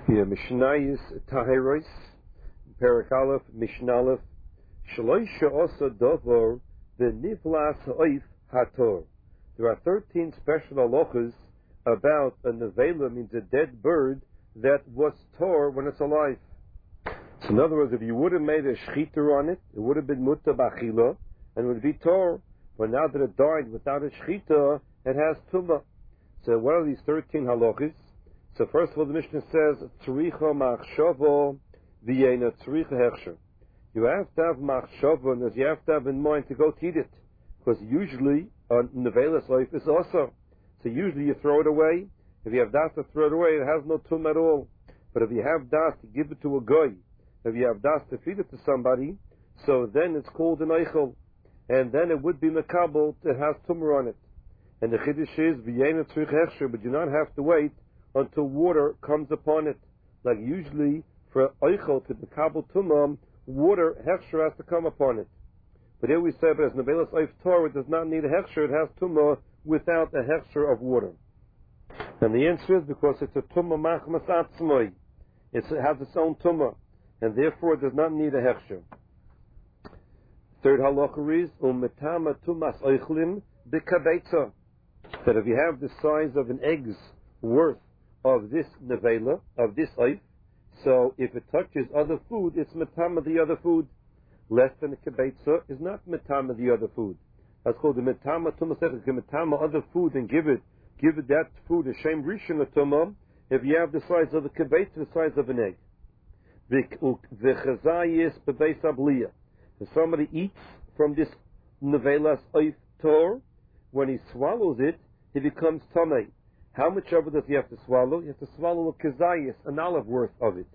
Here, Mishnayis Tahiros, Perak Aleph, Mishnah Aleph, Shaloisha Osa Dovor, the Nivlas Oif Hator. There are 13 special halachas about a nevela, means a dead bird, that was tor when it's alive. So in other words, if you would have made a shchiter on it, it would have been mutta b'achila, and it would be tor. But now that it died without a shchita, it has tumah. So what are these 13 halachas? So first of all, the Mishnah says, tzricha machshava v'yena tzricha hechsher. You have to have machshava, and you have to have in mind to go to eat it. Because usually, on nevelas life is also. So usually you throw it away. If you have das to throw it away, it has no tumah at all. But if you have das to give it to a guy, if you have das to feed it to somebody, so then it's called an eichel. And then it would be mekabel, it has tumah on it. And the chiddush is, v'yena tzricha hechsher, but you don't have to wait until water comes upon it. Like usually, for eichel to mekabel tumah, water, hechsher, has to come upon it. But here we say, but as nevelas oif tor, it does not need a hechsher, it has tumah without a hechsher of water. And the answer is because it's a tumah machmas atzmai. It has its own tumah, and therefore it does not need a hechsher. Third halacha is, umetama tumas oichlin b'kabeitza. That if you have the size of an egg's worth of this nevela, of this oif, so if it touches other food, it's metama the other food. Less than a kibetza is not metama the other food. That's called the metama tumah. Metama other food and give it that food a shem rishon tumah. If you have the size of a kibetza, the size of an egg. V'chazayis bebeis abliya. If somebody eats from this nevelas oif tor, when he swallows it, he becomes tamei. How much of it does he have to swallow? He has to swallow a kazayis, an olive worth of it.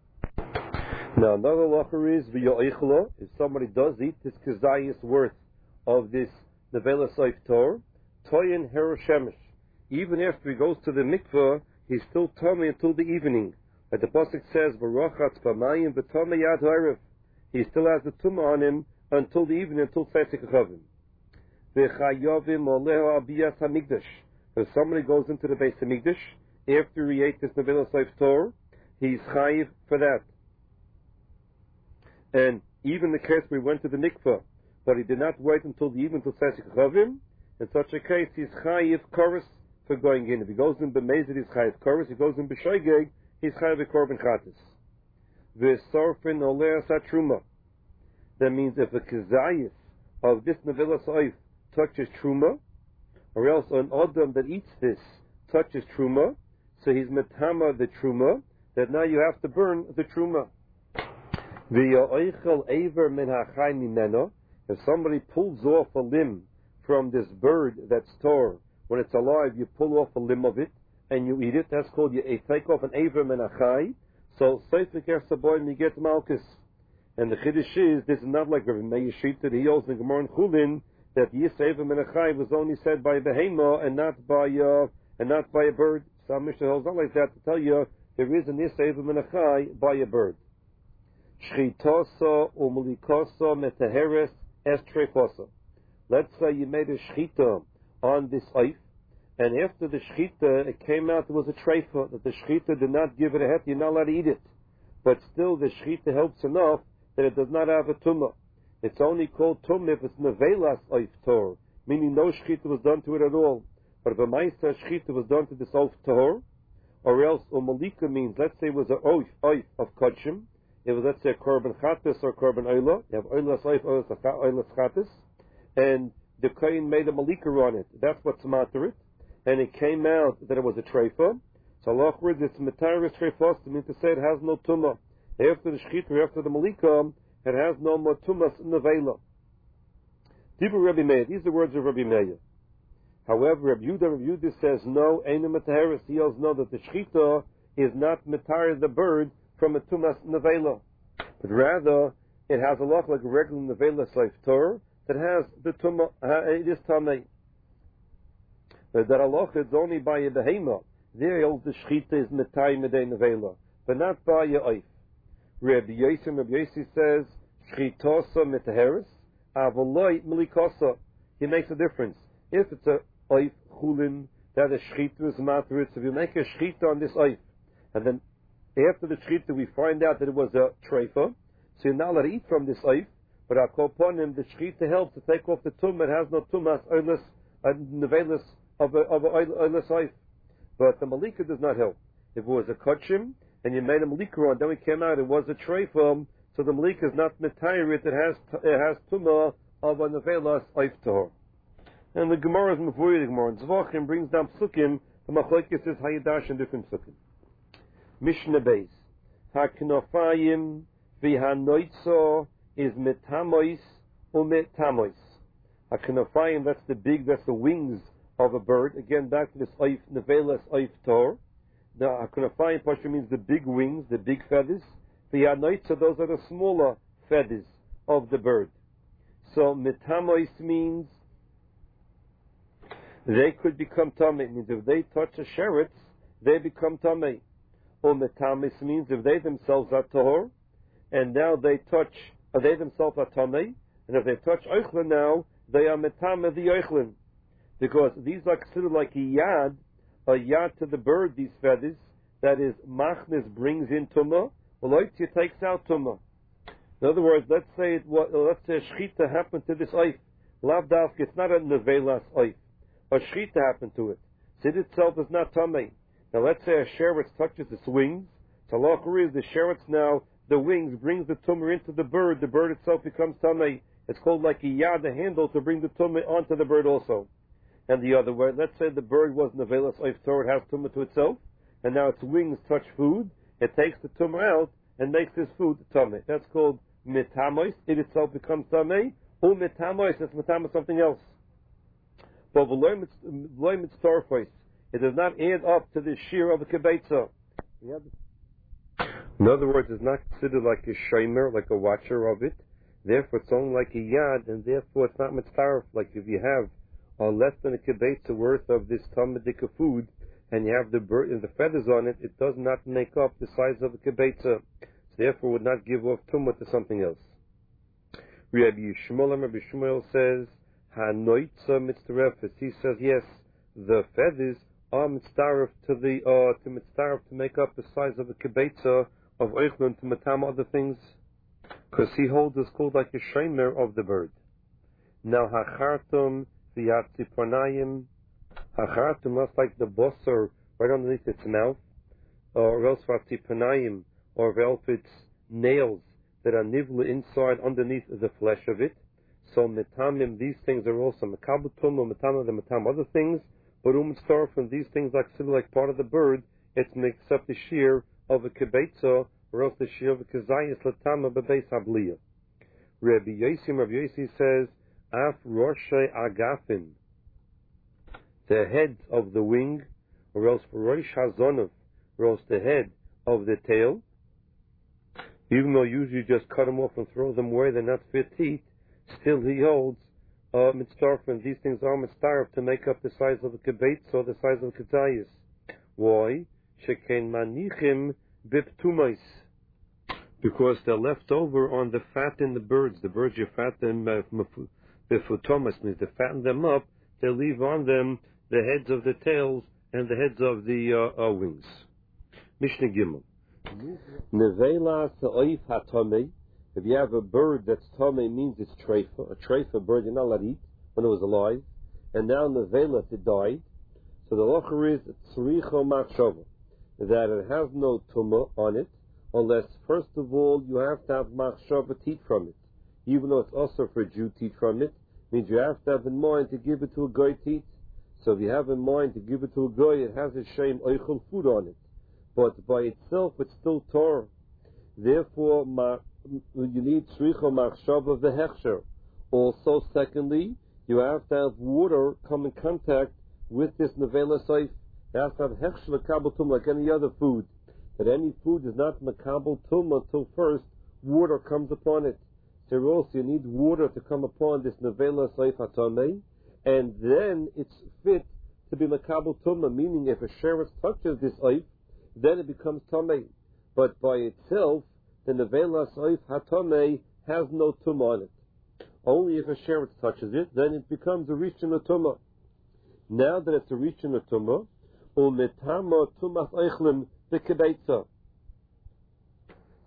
Now another halacha is v'yo'eichlo. If somebody does eat this kazayis worth of this nevelas oif tor, toyin heroshemesh. Even after he goes to the mikveh, he's still tamei until the evening. Like the pasuk says, v'rochatz pamayim v'tamei yad ha'erev. He still has the tumah on him until the evening, until tzeitzek chavim. V'chayovim oleho abiyas hamikdash. If somebody goes into the Beis Hamikdash after he ate this nevelas oif tor, he's chayiv for that. And even the case where he went to the mikveh, but he did not wait until the evening to tzeitzek chavim, in such a case he's chayiv chorus for going in. If he goes in b'mezid, he's chayiv chorus. If he goes in b'shoigeg, he's chayiv korban chatas. V'sorfin oleh truma. That means if a kazayis of this nevelas oif touches truma, or else an adam that eats this touches truma, so he's metama the truma, that now you have to burn the truma. If somebody pulls off a limb from this bird that's tor, when it's alive, you pull off a limb of it and you eat it. That's called you take off an aver min achai. So seifik ersaboy you get malchus. And the chiddush is this is not like Rabbi Meir Shita. He holds in Gemara and Chulin that yis aver min achai was only said by a behema and not by a bird. Some Mishnah holds not like that to tell you there is an yis aver min achai by a bird. Shchitosa umulikosa metaheres estrefosa. Let's say you made a shchita on this oif, and after the shchita it came out there was a treifa, that the shchita did not give it a het, you're not allowed to eat it. But still the shchita helps enough that it does not have a tumah. It's only called tumah if it's nevelas oif tor, meaning no shchita was done to it at all. But if a ma'isa shchita was done to this oif tor, or else umalika means, let's say it was an oif of kodshim, it was, let's say, a korban chatas or korban oila. You have oilas oif, oilas chatas, and the kohen made a malika on it. That's what's matter it. And it came out that it was a treifa. So Allah words it's metaris treifos, to mean to say it has no tumah. After the shchita, after the malika, it has no more tumas nevela. Dibur Rabbi Meir. These are the words of Rabbi Meir. However, Rabbi Yehuda says no, ain't a metaris. He also knows that the shchita is not metar the bird from a tumas nevela, but rather it has a lot like a regular nevela soif tor that has the tumah. It is tamei. That Allah is only by a behema. There, all the shchita is metai medei nevela, but not by a oif. Rabbi Yossi says shchitosa metaheres avoloi milikosa. He makes a difference. If it's a oif chulin that a shchita is matrit, so if you make a shchita on this oif, and then After the shechita, we find out that it was a treifa, so you're not allowed to eat from this oif, but I'll call upon him, the shechita helps to take off the tumah. It has no tumas, oilus, nevelis of a oilus oif. But the malika does not help. If it was a kachim, and you made a malika on, then we came out, it was a treifa, so the malika is not metayirit, it has tumah of a nevelas oif tahor. And the Gemara is Mavuri, the Gemara in Zvachim brings down psukim, the machlokes is Hayadash and different psukim. Mishnah Beis. HaKnofayim v'hanoitzo is metamois umetamois. HaKnofayim, that's the wings of a bird. Again, back to this oif, nevelas oif tor. The HaKnofayim Pasha means the big wings, the big feathers. V'hanoitzo, those are the smaller feathers of the bird. So metamois means they could become tamei. It means if they touch a sheretz, they become tamei. Or metamis means if they themselves are tahor, and now they themselves are tamei, and if they touch oichlin now, they are metameh the oichlin. Because these are considered like a yad to the bird, these feathers, that is, machnis brings in tumah, Loitia takes out tumah. In other words, let's say a shechita happened to this oif. Lavdavk, it's not a nevelas oif. A shechita happened to it. Sid itself is not tamei. Now let's say a sheretz touches its wings. So halacha is the sheretz now, the wings brings the tumah into the bird itself becomes tamei. It's called like a yad, a handle to bring the tumah onto the bird also. And the other way, let's say the bird was nevelas oif tor, it has tumah to itself, and now its wings touch food, it takes the tumah out and makes this food tamei. That's called metamois, it itself becomes tamei, or metamois, it's metamois something else. But v'loy mitztorfos, it does not add up to the shear of a kibetza. In other words, it's not considered like a shomer, like a watcher of it. Therefore, it's only like a yad, and therefore it's not mitzaref. Like if you have less than a kibetza worth of this tamadika food, and you have the bird and the feathers on it, it does not make up the size of a kibetza. So therefore, would not give off tumah to something else. Rabbi Yishmael says, Hanoitza mitzarefes. He says, yes, the feathers are mitzaref to make up the size of a kibetza of oichlin to matam other things, because he holds it's called like a shomer of the bird. Now hachartum v'yatziponayim, hachartum, that's like the bosser right underneath its mouth, or else v'yatziponayim, or else its nails that are nivla inside underneath the flesh of it. So metamim, these things are also mekabel tumah, metamim, the metam other things, but from these things like part of the bird, it makes up the shear of a kibetza, or else the shear of a kazayis latama bebeis habliya. Rabbi Yossi says, af roshei agafin, the head of the wing, or else for rosh hazonov, or else the head of the tail, even though usually just cut them off and throw them away, they're not fit to eat, still he holds mitzarfim, these things are mitzarf to make up the size of a kibetz or the size of a ketayis. Why? Sheken manichim biptumais, because they're left over on the fat in the birds. The birds you fatten bifutomas, means to fatten them up, they leave on them the heads of the tails and the heads of the wings. Mishnah Gimel. Nevela sa'oif hatomei. If you have a bird that's tomei, means it's treifa. A treifa bird you're not allowed to eat when it was alive, and now nevela it died. So the locher is tzricho machshava, that it has no tumah on it, unless first of all you have to have machshava to eat from it. Even though it's also for a Jew to eat from it, means you have to have in mind to give it to a goy to eat. So if you have in mind to give it to a goy, it has a shem oichel food on it, but by itself it's still Torah. Therefore, you need tzricha machshava of the hechsher. Also, secondly, you have to have water come in contact with this nevela saif. You have to have hechsher makabel tumah like any other food. But any food is not makabel tumah until first water comes upon it. So also you need water to come upon this nevela saif hatamei, and then it's fit to be makabel tumah. Meaning, if a sheretz touches this saif, then it becomes tamei. But by itself, the nevela saif hatamei has no tumah on it. Only if a sheretz touches it, then it becomes a rishon tumah. Now that it's a rishon tumah, umetama tumas eichlim bekebetza.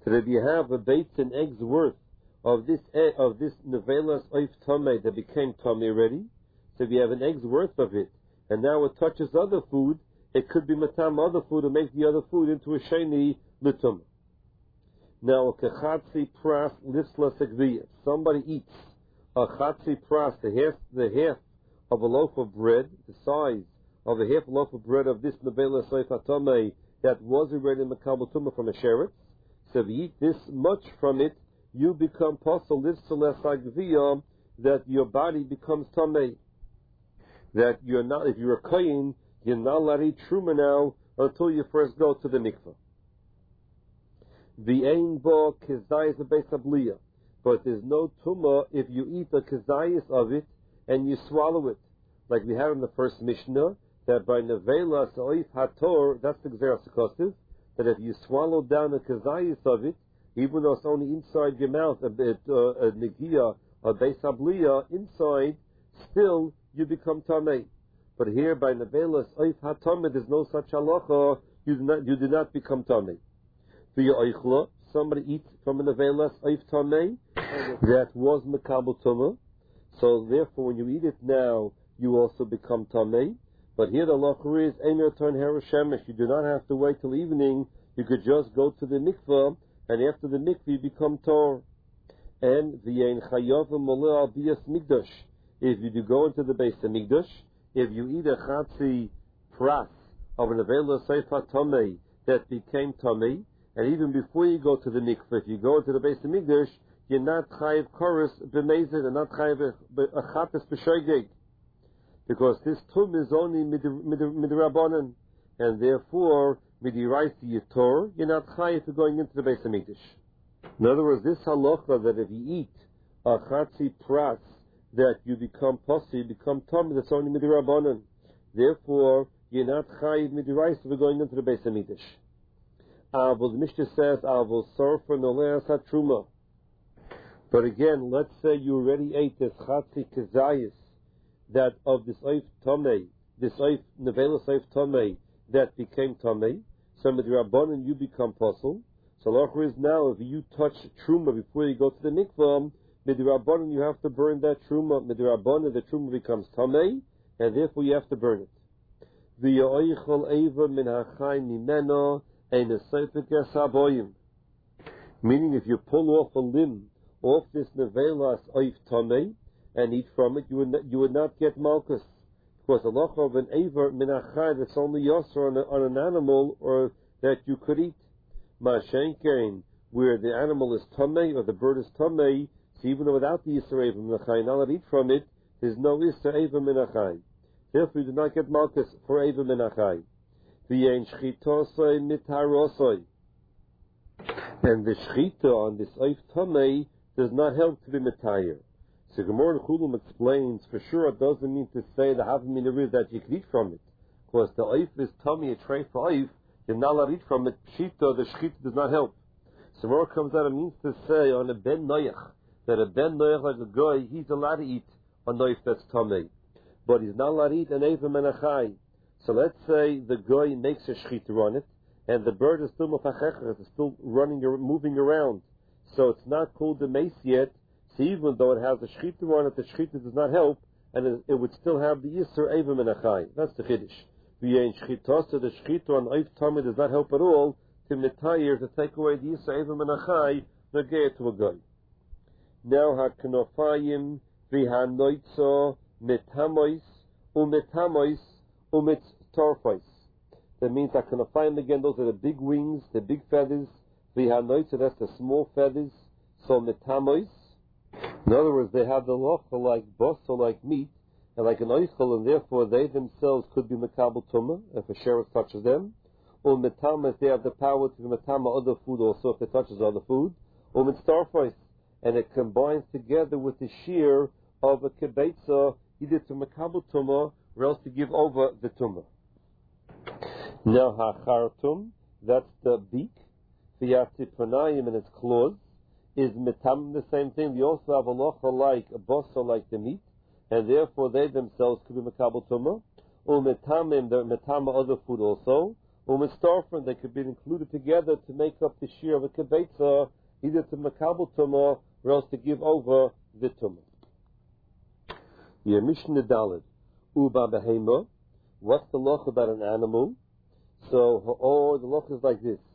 that if you have a baits and eggs worth of this nevelas oif tamei that became tamei already, so if you have an egg's worth of it, and now it touches other food, it could be matam other food and make the other food into a sheni litum. Now, a kechatzi pras lisla segviya. Somebody eats a chatzi pras, the half of a loaf of bread, the size of a half loaf of bread of this nevelas oif tamei that was already makabel tumah from a sheretz. So if you eat this much from it, you become posel lisla segviya, that your body becomes tamei. That you're not, if you're a kohen, you're not allowed to eat truma now until you first go to the mikveh. The ein bo kezayis beis habliya, but there's no tumah if you eat the kezayis of it and you swallow it, like we had in the first Mishnah, that by nevela soif hator, that's the gzeras hakosiv, that if you swallow down the kezayis of it, even though it's only inside your mouth, a negiah, a beis habliya inside, still you become tamei. But here by nevelas oif hatamei, there's no such halacha. You do not become tamei. V'ya oichla, somebody eats from a nevelas oif tamei that was mekabel tumah. So therefore, when you eat it now, you also become tamei. But here the halacha is einer turn herushemesh. You do not have to wait till evening. You could just go to the mikveh, and after the mikveh you become tor. And v'yein chayav moleh al bias mikdash. If you do go into the Beis Hamikdash, if you eat a chatzi pras of an nevelas oif tamei that became tamei, and even before you go to the mikveh, if you go into the Beis Hamikdash, you're not chayiv chorus b'mezid and not chayiv a chatas b'shoigeg, because this tum is only midrabanan, and therefore midiraisi yitor, you're not chayiv for going into the Beis Hamikdash. In other words, this halacha that if you eat a chatzi pras that you become posse, you become tum, that's only midrabanan. Therefore, you're not chayiv midiraisa for going into the Beis Hamikdash. But the Mishnah says, "Avol sorfer noleas hatruma." But again, let's say you already ate this chatzi kezayis that of this oif tamei, this oif nevelas oif tamei that became tamei. So midrabanan you become posel. So the is now if you touch truma before you go to the mikvah, midrabanan you have to burn that truma. Midrabanan the truma becomes tamei, and therefore you have to burn it. V'yoichol eva min hachai mimeno ein esayfik esaboyim. Meaning, if you pull off a limb off this nevelas oif tamei and eat from it, you would not get malchus, because the loch of an eva min hachai that's only yosser on an animal or that you could eat. Mashenkein, where the animal is tamei or the bird is tamei. So even without the Yisra Eva Minachai, not allowed to eat from it, there's no Yisra Eva Minachai. Therefore, you do not get malchus for Eva Minachai. V'yein shchitosoi mitarosoi. And the shchita on this oif tamei does not help to be mitayir. So Gemara Chulum explains, for sure it doesn't mean to say the havamina that you can eat from it. Because the oif is tamei, a tray for oif, you're not allowed to eat from it. Shchita, the shchita does not help. So Gemara comes out and means to say on a ben noyach, that a ben noyach like a goy, he's allowed to eat a knife that's tamei, but he's not allowed to eat an eva menachai. So let's say the goy makes a shchita on it, and the bird is still mufachechach, it's still moving around. So it's not called the mace yet. So even though it has a shchita on it, the shchita does not help, and it would still have the yisur eva menachai. That's the chiddush. V'yein shchita, so the shchita on oif tamei does not help at all to mitayir, to take away the yisur eva menachai, negay to a goy. Now haknofayim v'hanoitzo metamois umetamois umitztorfois. That means haknofayim again. Those are the big wings, the big feathers. V'hanoitzo, that's the small feathers. So metamois. In other words, they have the locha like bosa, like meat, and like an oichel, and therefore they themselves could be mekabel tumah if a sheriff touches them. Or metamois, they have the power to metama other food also if it touches other food. Or mitztorfois. And it combines together with the shear of a kibetza, either to makabel tumah or else to give over the tumah. Now hachartum, that's the beak, v'yatzipanayim and its claws, is metam the same thing. We also have a locha like a bosa like the meat, and therefore they themselves could be makabel tumah. Or metamim, they're metama other food also. U'mistarfen, they could be included together to make up the shear of a kibetza, either to makabel tumah or else to give over the tumah. Mishnah Daled. Uba behema. What's the loch about an animal? So the loch is like this.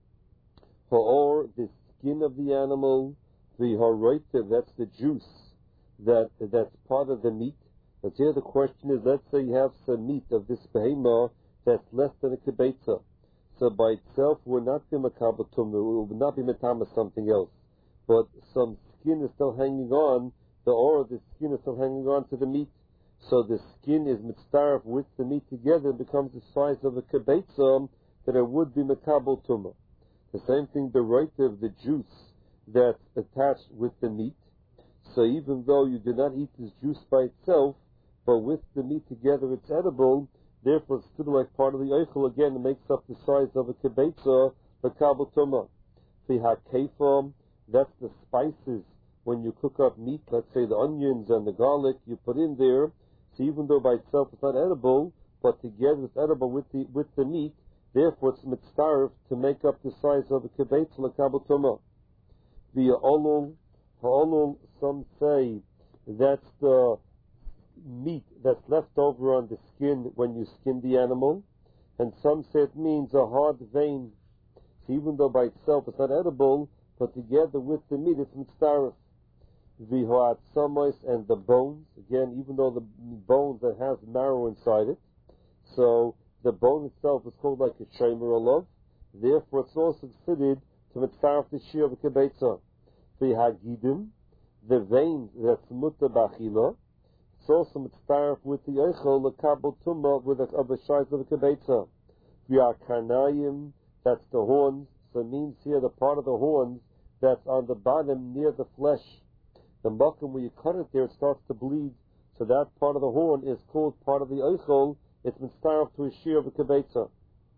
The skin of the animal, the horoitiv, that's the juice that's part of the meat. And here the question is, let's say you have some meat of this behema that's less than a kibetza. So by itself will not be makabel tumah, it will not be metama something else. But some skin is still hanging on, the skin is still hanging on to the meat. So the skin is mitzaref with the meat together, it becomes the size of a kibetza, that it would be makabel tumah. The same thing, the roitiv, the juice that's attached with the meat. So even though you do not eat this juice by itself, but with the meat together it's edible, therefore it's still like part of the eichel, again it makes up the size of a kibetza, makabel tumah. The hakefam, that's the spices when you cook up meat, let's say the onions and the garlic you put in there. So even though by itself it's not edible, but together it's edible with the meat, therefore it's mitzaref to make up the size of a kibetza, makabel tumah. The ha'olul, some say that's the meat that's left over on the skin when you skin the animal, and some say it means a hard vein. So even though by itself it's not edible, but together with the meat it's mitzaref. The ha'atzamos, and the bones, again, even though the bones that has marrow inside it, so the bone itself is called like a shomer olav, therefore it's also considered to mitzaref the shear of a kibetza. The hagidim, the veins that's muta b'achila, it's also mitzaref with the eichel lekabel tumah of the size of a kibetza. The karnayim, that's the horns, so it means here the part of the horns that's on the bottom near the flesh. The makom where you cut it there, it starts to bleed, so that part of the horn is called part of the eichel. It's mitzaref to a shear of a kibetza.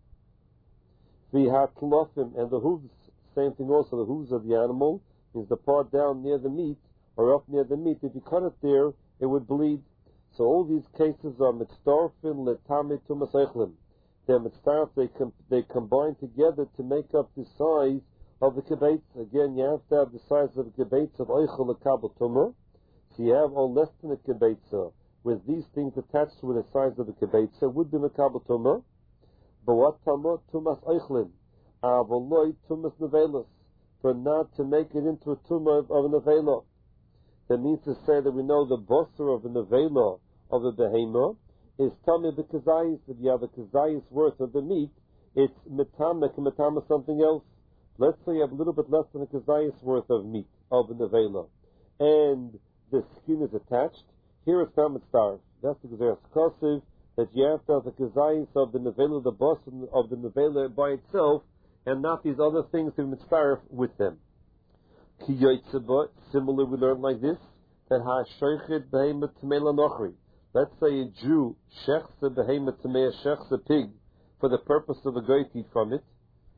The hatlofim, and the hooves, same thing also, the hooves of the animal, is the part down near the meat, or up near the meat. If you cut it there, it would bleed. So all these cases are mitzarfin letame tumas eichlim. They're mitzarf, they combine together to make up the size of the kibetza. Again, you have to have the size of the kibetza of eichel lekabel tumah. So you have all less than a kibetza with these things attached to it, the size of the kibetza would be makabel tumah. But what tamah? Tumas eichlin. Avoloi tumas nevelos. But not to make it into a tumah of a nevela. That means to say that we know the bosser of a nevela of a behema is tameh b'kazayis. If you have a kazayis worth of the meat, it's metama something else. Let's say you have a little bit less than a kazayis worth of meat of a nevela, and the skin is attached. Here it's not mitzaref. That's the gezeres kosiv, that you have to have the kazayis of the nevela, the boss of the nevela by itself, and not these other things to be mitzaref with them. Ki yotzeba, similarly we learn like this, that ha-shoichet behemet tamei lanochri. Let's say a Jew shechs a behemet tamei, shechs a pig, for the purpose of a goy to eat from it,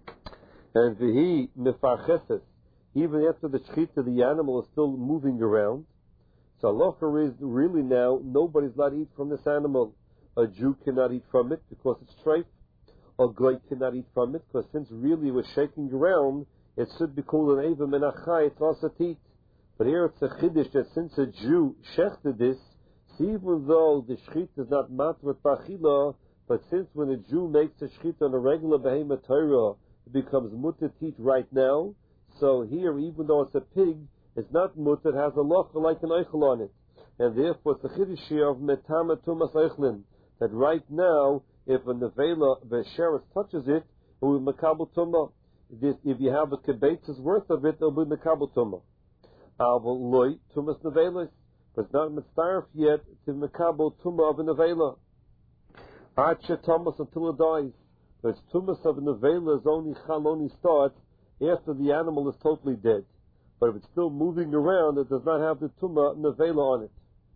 and vihi mefarcheses, even after the shechita, the animal is still moving around. So halacha is really now nobody's allowed to eat from this animal. A Jew cannot eat from it because it's treif. A goy cannot eat from it because since really it was shaking around, it should be called an eva menachai. It's also to eat. But here it's a chiddush that since a Jew shechted this, so even though the shechita is not matvat b'achila, but since when a Jew makes a shechita on a regular behemoth Torah, it becomes mutter to eat right now. So here, even though it's a pig, it's not mutter, it has a locha like an eichel on it. And therefore it's the chiddush of metama tumas eichlin, that right now, if a nevela, the sheretz touches it, it will be makabel tumah. If you have a kibetza's worth of it, it will be makabel tumah. Avaloi tumas nevelas, but it's not mitzaref yet to makabel tumah of a nevela. Acha tumas until it dies. But its tumas of a nevela is only starts after the animal is totally dead. But if it's still moving around, it does not have the tumah nevela on it.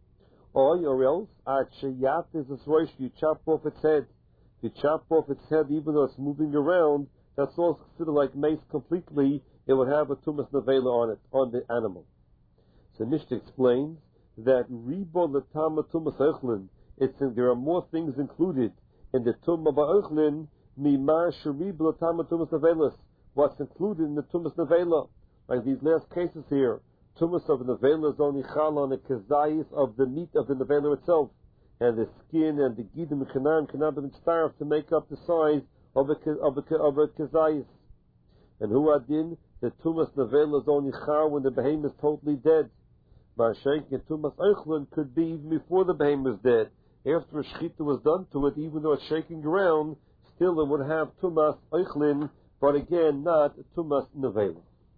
Or else, Achayat is a roish, you chop off its head. You chop off its head even though it's moving around, that's also considered like mace completely, it would have a tumas nevela on it, on the animal. So Mishnah explains that ribo letama tumas eichlin, there are more things included in the tumah ba'eichlin Mimar Sharib Latama Tumas Nevelas, what's included in the Tumas Nevela. Like these last cases here, Tumas of Nevela is only Chal on the Kazayis of the meat of the Nevela itself, and the skin and the Gidim and Kanarim cannot be starved to make up the size of a Kazayis. And who adin, the Tumas Nevela is only Chal when the behemoth is totally dead. Ma'ashenk and Tumas Eichlin could be even before the behemoth is dead. After a shechita was done to it, even though it's shaking around, still it would have Tumas Eichlin, but again, not Tumas Nevela.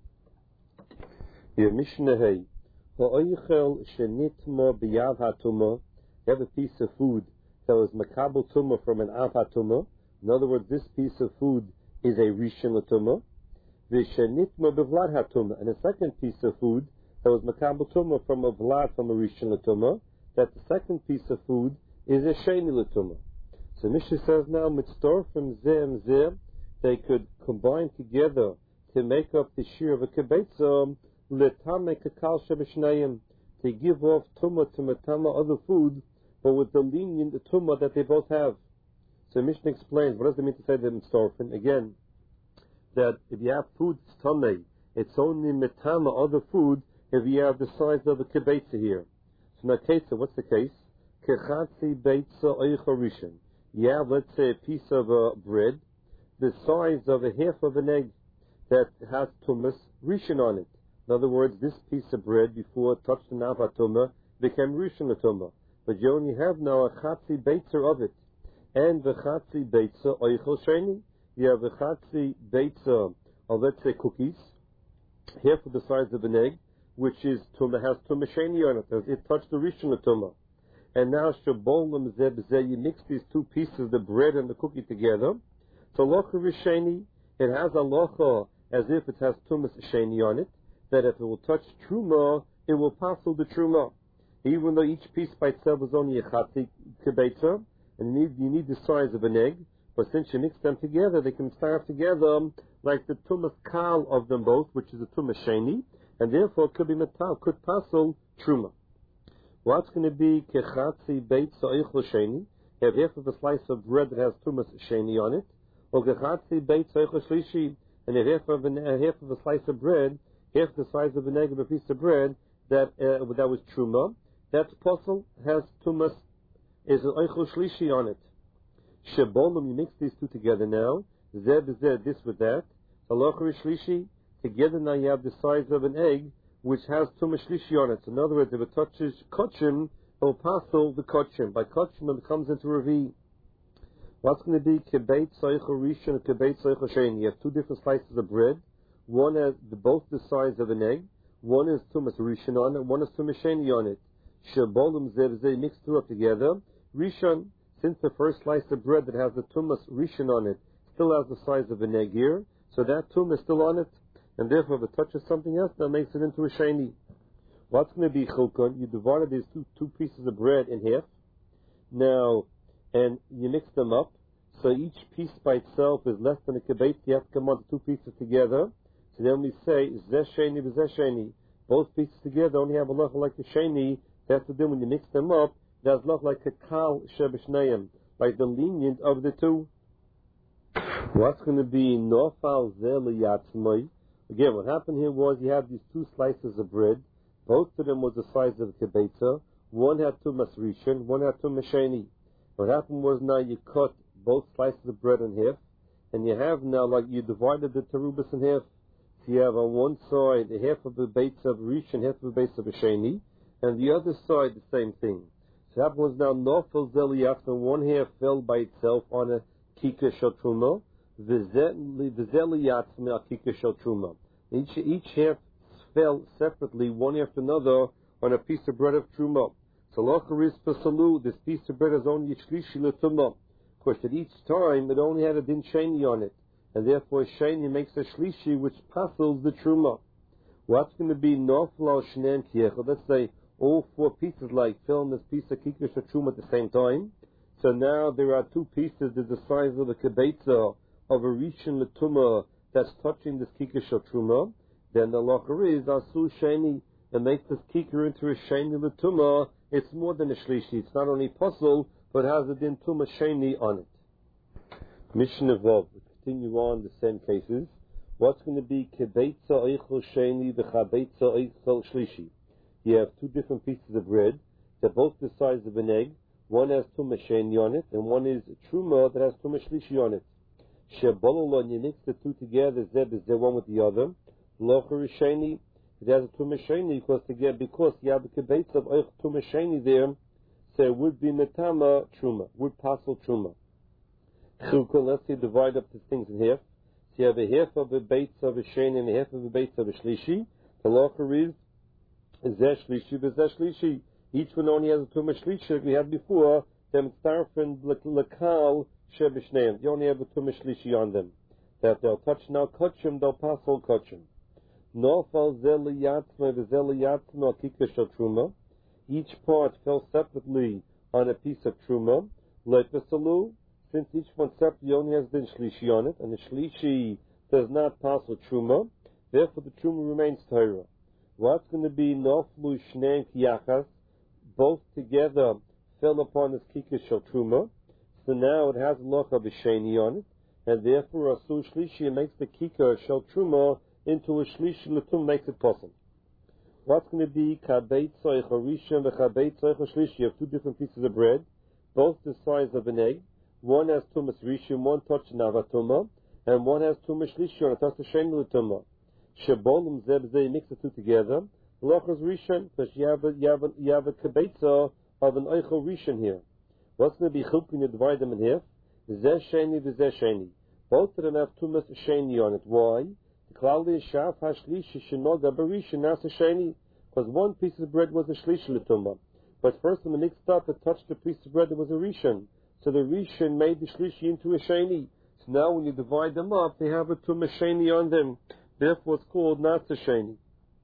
Your Mishnah Hay, Ha'oichel shenitma b'yav ha'tumah, you have a piece of food that was makabel tumah from an av ha'tumah. In other words, this piece of food is a rishon l'tumah. V'shenitma b'vlad ha'tumah, and a second piece of food that was makabel tumah from a vlad from a rishon l'tumah, that the second piece of food is a sheni l'tumah. So Mishnah says now, mitztor from zeh, they could combine together to make up the shir of a kibbutz, letame kakal shebishnayim, to give off tumah to matama other food, but with the lenient tumah that they both have. So Mishnah explains, what does it mean to say that mitztorfen? Again, that if you have food tameh, it's only matama other food if you have the size of a kibbutz here. So now, what's the case? Kechatzi beitza oicha rishon. You have, let's say, a piece of bread, the size of a half of an egg that has tumas rishon on it. In other words, this piece of bread, before it touched the nav tumah, became rishon tumah. But you only have now a chatzi beitzer of it, and the chatzi beitzer oichel sheni. You have a chatzi beitzer of, let's say, cookies, half of the size of an egg, which is tumah, has tumah sheni on it. It touched the rishon tumah. And now shabolim zeh, you mix these two pieces, the bread and the cookie together. So locha risheni, it has a locha as if it has tumas sheni on it, that if it will touch truma, it will passel the truma. Even though each piece by itself is only a chatzi kibetza, and you need the size of an egg, but since you mix them together, they can starve together like the tumas kal of them both, which is the tumas sheni, and therefore could be metal, could passel truma. What's going to be kechatzi beitza oichel sheni? You have half of a slice of bread that has tumas sheni on it, or kechatzi beitza oichel shlishi, and you have half of a slice of bread, half the size of an egg of a piece of bread that was truma. That posel has tumas, is an oichel shlishi on it. Shebolim, you mix these two together now. Zeh b'zeh, this with that. Halacha shlishi, together now you have the size of an egg which has tumas shlishi on it. So in other words, if it touches kochim, it will passel the kochim. By kochim, it comes into revi. What's going to be kibetz oichel rishon and kibetz oichel sheni? You have two different slices of bread. One has both the size of an egg. One is tumas rishon on it. One is tumas sheni on it. Shebolim zeh b'zeh, mix two up together. Rishon, since the first slice of bread that has the tumas rishon on it still has the size of an egg here, so that tum is still on it, and therefore if it touches something else, that makes it into a sheni. What's going to be chilkon? You divided these two pieces of bread in half, now, and you mix them up, so each piece by itself is less than a kibbutz. You have to come on the two pieces together, so then we say, zeh sheni v'zeh sheni. Both pieces together only have a look like a sheni. That's the thing when you mix them up, that's look like a kal shebishnayim, like the lenient of the two. What's going to be nofal zeh liyatzmai? Again, what happened here was you have these two slices of bread. Both of them was the size of a kibbutz. One had tumas rishon, one had tumas sheni. What happened was now you cut both slices of bread in half, and you have now like you divided the terubas in half. So you have on one side a half of the base of rishon, half of the base of a sheni, and the other side the same thing. So what happened was now nofal zeh liyatzmai, one half fell by itself on a kikar shel truma. Each half fell separately, one after another, on a piece of bread of truma. So locharis pasalu, this piece of bread is only shlishi l'tumah. Of course, at each time it only had a din sheni on it, and therefore sheni makes a shlishi which passes the truma. What's going to be nofla shneim kiechad? Let's say all four pieces like fell in this piece of kikar shel truma at the same time. So now there are two pieces. There's the size of a kibbutz of a rishon l'tumah that's touching this kikar shel truma. Then the locher is asu sheni and makes this kikar into a sheni l'tumah. It's more than a shlishi. It's not only puzzle, but has a din tumah sheni on it. Mishnah Vav. We continue on the same cases. What's going to be kebeitza oichel sheni v'chabeitza oichel shlishi? You have two different pieces of bread. They're both the size of an egg. One has tumah sheni on it, and one is truma that has tumah shlishi on it. Shebololon, you mix the two together, zeb is there one with the other. Locher sheni, it has a tumah sheni because you have a kebeitza of oich tumah sheni there, so it would be metama truma, would passel truma. Chilkul, let's say divide up the things in half. So you have a half of a beitza of a sheni and a half of a beitza of a shlishi. The locher is zeh shlishi v'zeh shlishi. Each one only has a tumah shlishi like we had before. Them starfen lekal shebishneim. You only have a tumah shlishi on them. That they'll touch now kachim, they'll pass all kachim. Nofal zeh liyatzma v'zeh liyatzma kika shel truma. Each part fell separately on a piece of truma. Lepesalu. Since each one separately only has been shlishi on it, and the shlishi does not pass with truma, therefore the truma remains Torah. What's going to be noflu shneim kiyachas? Both together fell upon this kikah shel truma, so now it has a loch of a sheni on it, and therefore asu shlishi makes the kikah shel truma into a shlishi letum, makes it possible. What's going to be kabeit tzayich rishon v'kabeit tzayich shlishi? You have two different pieces of bread, both the size of an egg. One has tumas rishon, one touched navatuma, and one has tumas shlishi on it, that's the sheni letumah. Shebolum zeb zeh, mix the two together. Lochas rishon, because you have a kebeitza of an oichel rishon here. What's going to be chilk when you divide them in half? Zeh sheni v'zeh sheni. Both of them have tumas sheni on it. Why? The klali shaf hashlishi shenoga barishon nasa sheni. Because one piece of bread was a shlishi letumah, but first when they mixed up, it touched the piece of bread that was a rishon. So the rishon made the shlishi into a sheni. So now when you divide them up, they have a tumah sheni on them. Therefore, it's called nasa sheni.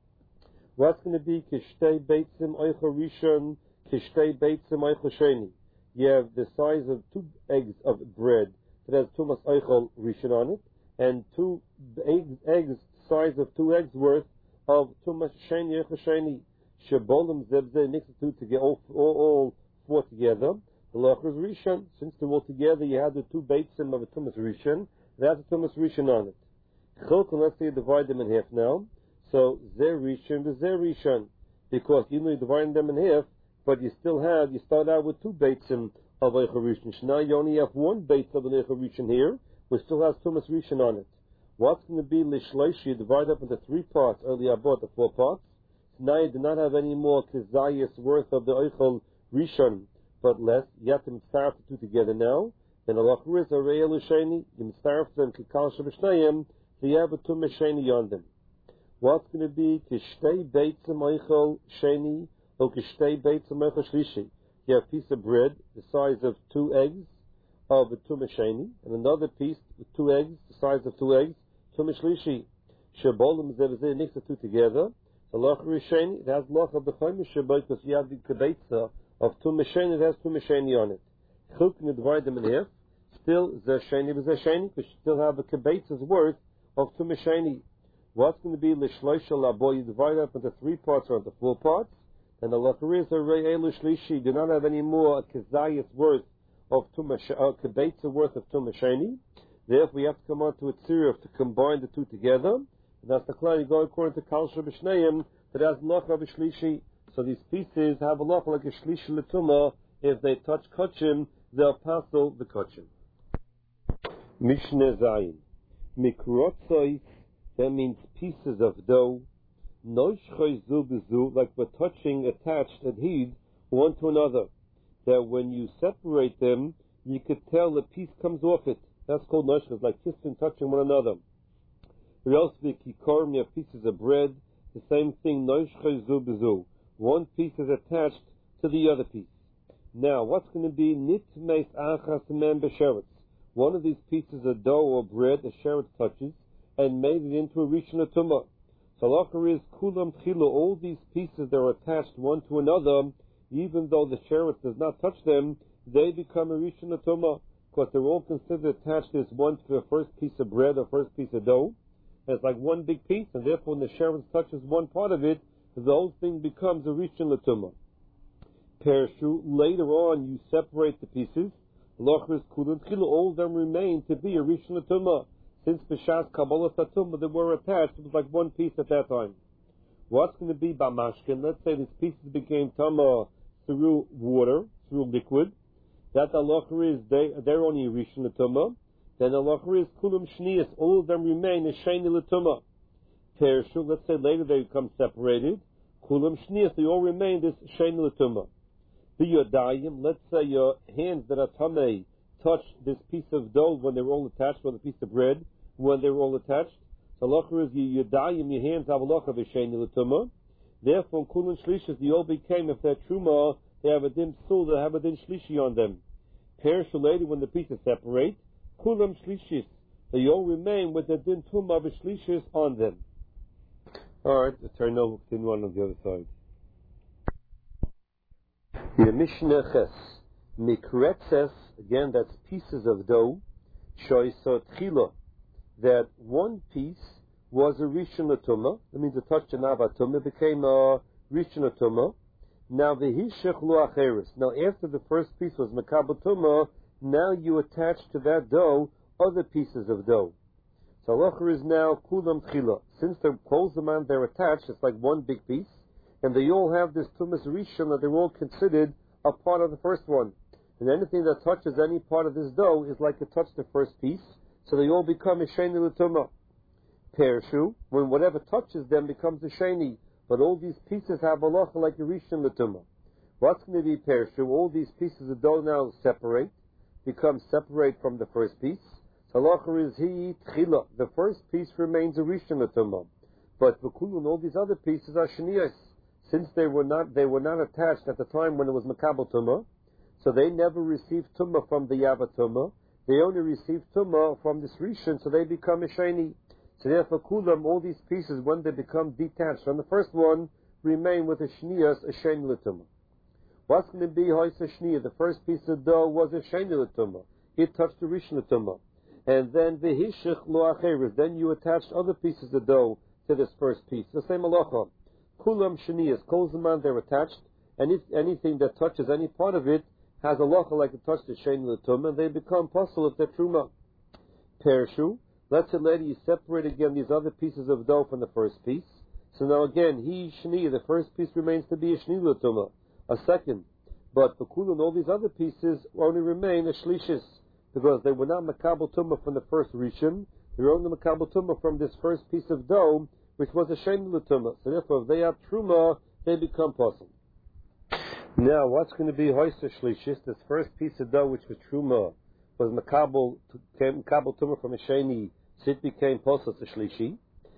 What's going to be kishtei beitzim oichel rishon, kishtei beitzim oichel sheni? You have the size of two eggs of bread that has tumas oichel rishon on it, and two eggs size of two eggs worth of tumas sheni oichel sheni. Shebolim zebzeh, mix the two together, all four together. The locher is rishon. Since they're all together, you have the two beitzim of a tumas rishon. It has a tumas rishon on it. Chilkul, let's say you divide them in half now. So zeh rishon v'zeh rishon, because even though you're dividing them in half, but you start out with two beitzim of oichel rishon. So now you only have one beitz of an oichel rishon here, which still has tumas rishon on it. What's going to be lishleishi? You divide up into three parts. Earlier I bought the 4 parts. So now you do not have any more kezayis worth of the oichel rishon, but less. You have to mitzaref the two together now. Then the locher is a re'elu sheni. You mitzaref them kikal shebishnayim. So you have a tumah sheni on them. What's going to be kishtei beitzim oichel sheni or kishtei beitzim oichel shlishi? You have a piece of bread the size of 2 eggs of a tumah sheni, and another piece with 2 eggs the size of 2 eggs, tumah shlishi. Shebolim zeh, mix the two together. The locher is sheni. It has loch of the chomish shebot, because you have the kebeitza of tumah sheni. It has tumah sheni on it. Chilk, you divide them in half. Still zeh sheni v'zeh sheni, because you still have a kebeitza's worth of tumah sheni. What's going to be lishloisha labo? You divide up into 3 parts or into 4 parts, and the locher is a re'elu shlishi. Do not have any more kezayis worth of tumah kebeitza worth of tumah sheni. Therefore, we have to come on to a tziruf to combine the two together. And that's the klal. You go according to kal shebishneim that has loch of a shlishi. So these pieces have a loch like a shlishi letumah. If they touch kachim, they'll passel the kachim. Mishnah Zayin. Mikrotzoi, that means pieces of dough. Noishchoi zu bezu, like we're touching, attached, adhered one to another. That when you separate them, you could tell the piece comes off it. That's called noishchoi, like kissing, touching one another. There also be kikorim, you have pieces of bread. The same thing, noishchoi zu bezu. One piece is attached to the other piece. Now, what's going to be nitmeis achas mem b'sheretz? One of these pieces of dough or bread, the sheretz touches, and made it into a rishon tumah. So locher is kulam tchila. All these pieces that are attached one to another, even though the sheretz does not touch them, they become a rishon tumah, because they're all considered attached as one to the first piece of bread or first piece of dough. And it's like one big piece, and therefore when the sheretz touches one part of it, the whole thing becomes a rishon tumah. Pershu, later on you separate the pieces. Halacha is kulam tchila. All of them remain to be a rishon l'tumah. Since b'shas kabbalah tatumah they were attached, it was like one piece at that time. What's going to be b'mashkin? Let's say these pieces became tamah through water, through liquid. That halacha is they're only a rishon l'tumah. Then halacha is kulam shniyas. All of them remain a sheni l'tumah. Tershu, let's say later they become separated. Kulam shniyas, they all remain this sheni l'tumah. The yodayim, let's say your hands that are tamei touch this piece of dough when they were all attached, or the piece of bread when they were all attached. So halacha is your yodayim, your hands have halacha of a sheni l'tumah. Therefore, kulam shlishis, they all became, if they're truma, they have a din psul, they have a din shlishi on them. Tershu later when the pieces separate, kulam shlishis, they all remain with the din tumah of a shlishis on them. Alright, let's turn over to one on the other side. The Mishnah Ches, Mikretzes, again that's pieces of dough, Shoisot Chila, that one piece was a Rishon L'tumah, that means a touch of Navatumah, became a Rishon L'tumah. Now the Hishech Lo Acheres, now after the first piece was Makabel Tumah, now you attach to that dough other pieces of dough. So halacha is now kulam tchila. Since they're close amount, they're attached, it's like one big piece, and they all have this tumas rishon that they're all considered a part of the first one. And anything that touches any part of this dough is like it touched the first piece, so they all become a sheni l'tumah. Pershu, when whatever touches them becomes a sheni, but all these pieces have halacha like a rishon l'tumah. What's going to be pershu? All these pieces of dough now become separate from the first piece. Halacha is he tchila. The first piece remains a rishon l'tumah, but v'kulun, all these other pieces are shniyos. Since they were not attached at the time when it was makabel tumah, so they never received tumah from the yava tumah. They only received tumah from this rishon, so they become a sheni. So therefore, kulam, all these pieces when they become detached from the first one remain with a shniyos, a sheni l'tumah. What's going to be hoisa shniyah? The first piece of dough was a sheni l'tumah. It touched the rishon l'tumah. And then the hishech lo acheres, then you attached other pieces of dough to this first piece. The same halacha. Kulam sheniyas, kol zaman they're attached, and if anything that touches any part of it has a halacha like it touched the sheni l'tumah, and they become possible if they're truma. Pershu, let's say later you separate again these other pieces of dough from the first piece. So now again, he sheniyah, the first piece remains to be a sheni l'tumah, a second. But the kulam, all these other pieces only remain a shlishis, because they were not makabel tumah from the first rishon, they were only makabel tumah from this first piece of dough, which was a sheni l'tumah. So therefore, if they are truma, they become possible. Now, what's going to be hoisa shlishis? This first piece of dough, which was truma, was makabel tumah from a sheni, so it became possible to shlishi.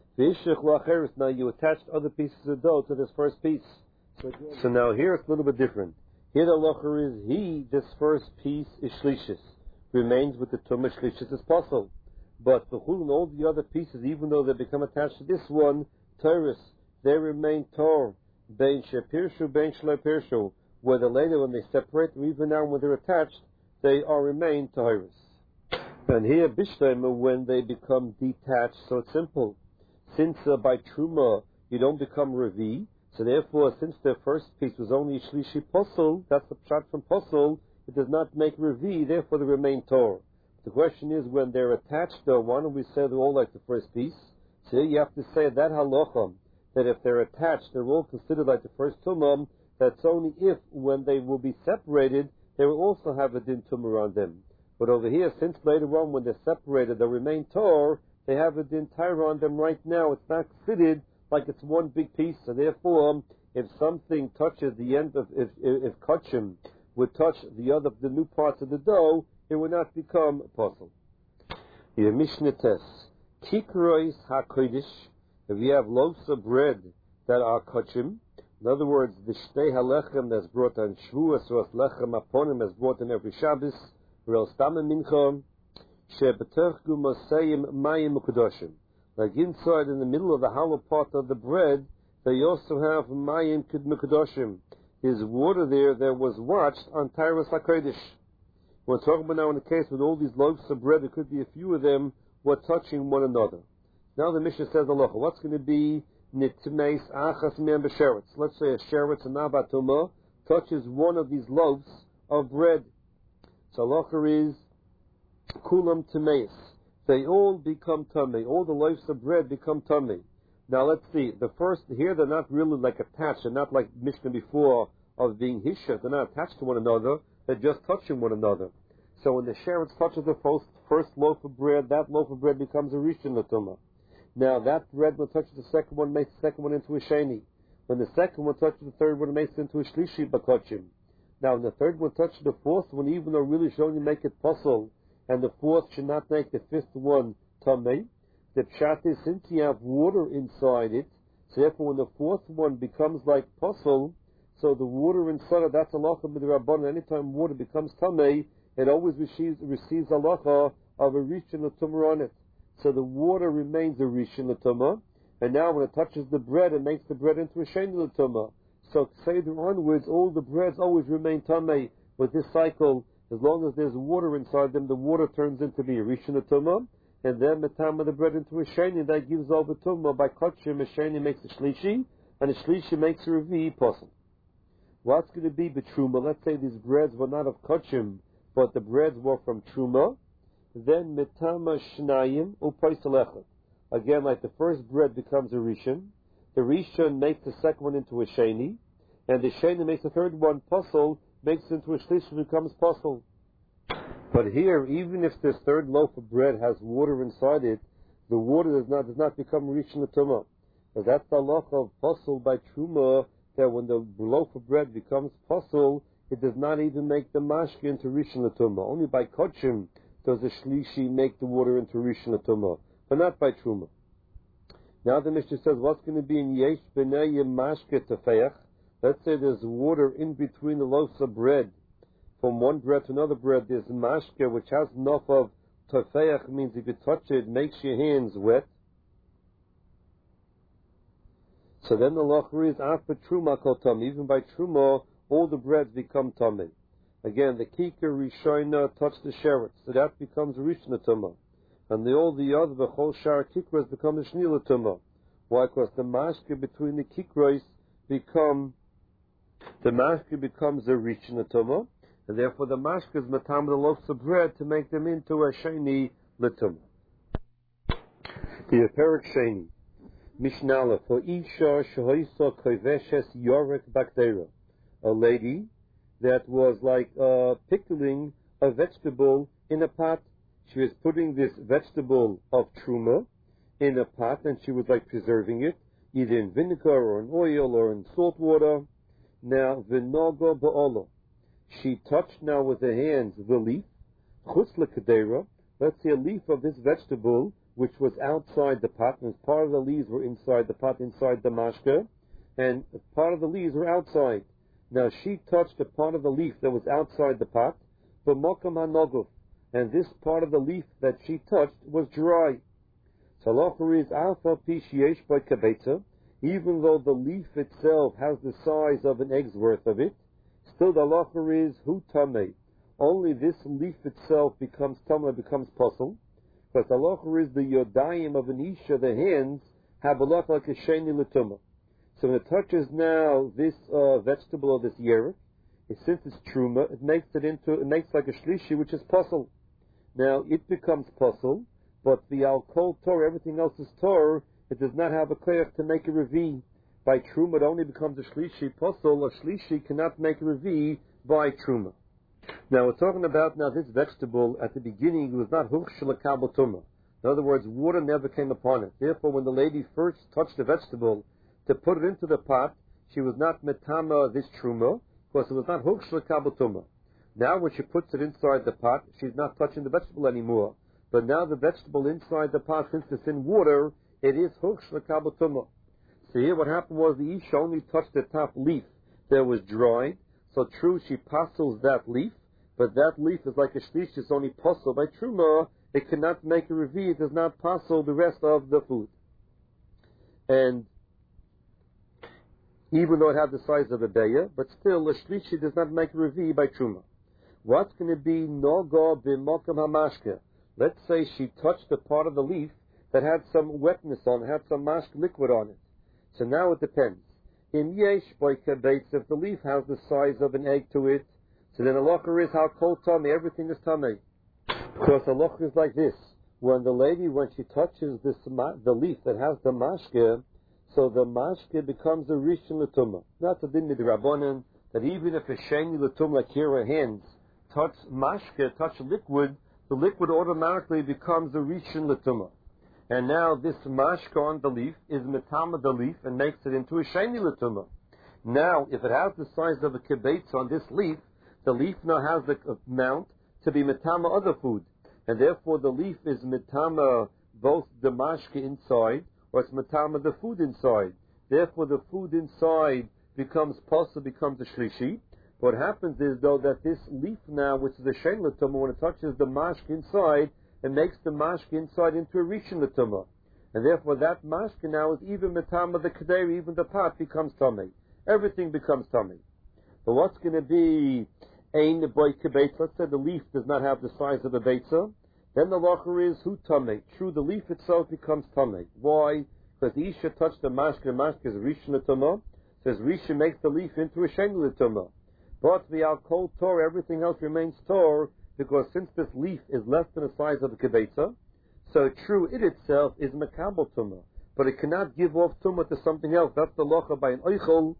Now you attached other pieces of dough to this first piece. So now here it's a little bit different. Here the halacha is this first piece is shlishis, remains with the tumah shlishis as possible. But the chul and all the other pieces, even though they become attached to this one, Taurus, they remain Tor, bein shepirshu, bein shlei pirshu, whether later when they separate, or even now when they're attached, they are remain Taurus. And here, Bishleim, when they become detached, so it's simple. Since by Truma, you don't become Revi, so therefore, since the first piece was only Shlishi Posel, that's the pshat from Posel, it does not make Revi, therefore they remain Tor. The question is, when they're attached, though, why don't we say they're all like the first piece? So you have to say that halacha, that if they're attached, they're all considered like the first tumah, that's only if, when they will be separated, they will also have a din tumah on them. But over here, since later on, when they're separated, they remain tor, they have a din tyra on them right now. It's not considered like it's one big piece, so therefore, if something touches the end of, if kachim would touch the new parts of the dough, it would not become apostle. Your Mishnah tests. Kikrois HaKodesh, if you have loaves of bread that are kachim, in other words, the shtei halechem that's brought on Shavuos, or lechem aponim that's brought on every Shabbos, real stam mincha, shebetech gumasayim mayim ukadoshim. Like inside, in the middle of the hollow part of the bread, they also have mayim mukadoshim. There's water there that was watched on Tyrus HaKodesh. We're talking about now in the case with all these loaves of bread, there could be a few of them were touching one another. Now the Mishnah says, Allah, what's going to be nitmeis achas me'em b'sheretz? Let's say a sheretz and navatuma touches one of these loaves of bread. So halacha is kulam tameis. They all become tummy. All the loaves of bread become tummy. Now let's see. The first here, they're not really like attached. They're not like Mishnah before of being hisha. They're not attached to one another. They're just touching one another. So when the sheretz touches the first loaf of bread, that loaf of bread becomes a rishon l'tumah. Now that bread will touch the second one, makes the second one into a sheni. When the second one touches the third one, it makes it into a shlishi bakachim. Now when the third one touches the fourth one, even though really should only make it possible, and the fourth should not make the fifth one tamei. The pshat is, since you have water inside it, so therefore when the fourth one becomes like puzzle, so the water inside of that's halacha b'derabbanan. Anytime water becomes tamei, it always receives halacha of a rishon l'tumah on it. So the water remains a rishon l'tumah, and now when it touches the bread, it makes the bread into a sheni l'tumah. So seder onwards, all the breads always remain tamei with this cycle. As long as there's water inside them, the water turns into be a rishon l'tumah, and then the time of the bread into a sheni, that gives over tumah. By kachim, a sheni makes a shlishi, and a shlishi makes a revi possible. What's going to be betruma? Let's say these breads were not of kachim, but the breads were from truma. Then mitama shnayim upaisal echad. Again, like the first bread becomes a rishon, the rishon makes the second one into a sheni, and the sheni makes the third one puzzle, makes it into a shlish and becomes puzzle. But here, even if this third loaf of bread has water inside it, the water does not become rishon l'tumah. But that's the halacha of puzzle by truma, that when the loaf of bread becomes puzzle, it does not even make the mashke into rishon l'tumah. Only by kachim does the shlishi make the water into rishon l'tumah, but not by truma. Now the Mishnah says, what's going to be in yesh b'nei mashke tefeach? Let's say there's water in between the loaves of bread. From one bread to another bread, there's mashke, which has enough of tefeach, means if you touch it, it makes your hands wet. So then the locher is after truma kol tamei. Even by truma, all the breads become tamei. Again, the kikar rishona touch the sheretz, so that becomes rishon l'tumah. And all the other, the whole shar kikros become the shni l'tumah. Why? Because the mashke between the kikros becomes a rishon l'tumah, and therefore the mashke is matam the loaves of bread to make them into a sheni l'tumah. The perik sheni. Mishnala for isha shehoisa koveshes yorek bakdera, a lady that was like pickling a vegetable in a pot. She was putting this vegetable of truma in a pot, and she was like preserving it, either in vinegar or in oil or in salt water. Now v'noga ba'olo, she touched now with her hands the leaf, chutz lekadera. Let's say a leaf of this vegetable which was outside the pot, and part of the leaves were inside the pot, inside the mashka, and part of the leaves were outside. Now she touched a part of the leaf that was outside the pot, b'mokam hanoguf, and this part of the leaf that she touched was dry. So halacha is alpha pishiesh by kabetza, even though the leaf itself has the size of an egg's worth of it, still the halacha is hu tamei. Only this leaf itself becomes tamei, becomes puzzle. But the halacha is the yodayim of an isha, the hands, have a lot like a sheni l'tumah. So when it touches now this vegetable or this yerek, since it's truma, it makes like a shlishi, which is puzzle. Now it becomes puzzle, but the alcohol Torah, everything else is Torah. It does not have a koyach to make a revi. By truma, it only becomes a shlishi puzzle. A shlishi cannot make a revi by truma. Now we're talking about now this vegetable. At the beginning, it was not huksh l'kabel tumah. In other words, water never came upon it. Therefore, when the lady first touched the vegetable to put it into the pot, she was not metama this truma, because it was not huksh l'kabel tumah. Now when she puts it inside the pot, she's not touching the vegetable anymore. But now the vegetable inside the pot, since it's in water, it is huksh l'kabel tumah. So here what happened was the isha only touched the top leaf that was dried. So true, she puzzles that leaf, but that leaf is like a shlish, it's only puzzled by truma. It cannot make a revi, it does not puzzle the rest of the food. And even though it had the size of a beya, but still a shlishi does not make a revi by truma. What's going to be noga b'mokam hamashke? Let's say she touched a part of the leaf that had some wetness on it, had some mashke liquid on it. So now it depends. In yesh boy kabeitz, if the leaf has the size of an egg to it, So then the halacha is how kol tummy, everything is tummy. Because the halacha is like this. When the lady, when she touches this, the leaf that has the mashke, so the mashke becomes a rishon l'tumah. Not the din midrabanan, that even if a sheni l'tumah, like here her hands, touch mashke, touch liquid, the liquid automatically becomes a rishon l'tumah. And now this mashke on the leaf is metama the leaf and makes it into a sheni l'tumah. Now, if it has the size of a kibbutz on this leaf, the leaf now has the amount to be metama other food. And therefore the leaf is metama both the mashke inside, or it's metama the food inside. Therefore the food inside becomes pasa, becomes a shlishi. What happens is though that this leaf now, which is a shein l'tumah, when it touches the mashke inside, it makes the mashke inside into a rishon l'tumah. And therefore that mashke now is even metama the kederi, even the pot becomes tummy. Everything becomes tummy. But what's going to be ein boy kibetza? Let's say the leaf does not have the size of a beitza. Then the halacha is hu tummy. True, the leaf itself becomes tummy. Why? Because the isha touched the mashke is rishon l'tumah. Says rishon makes the leaf into a shein l'tumah. But the al-kol tor, everything else remains tor, because since this leaf is less than the size of a kibetza, so true, it itself is makabel tumah. But it cannot give off tumah to something else. That's the halacha by an oichel.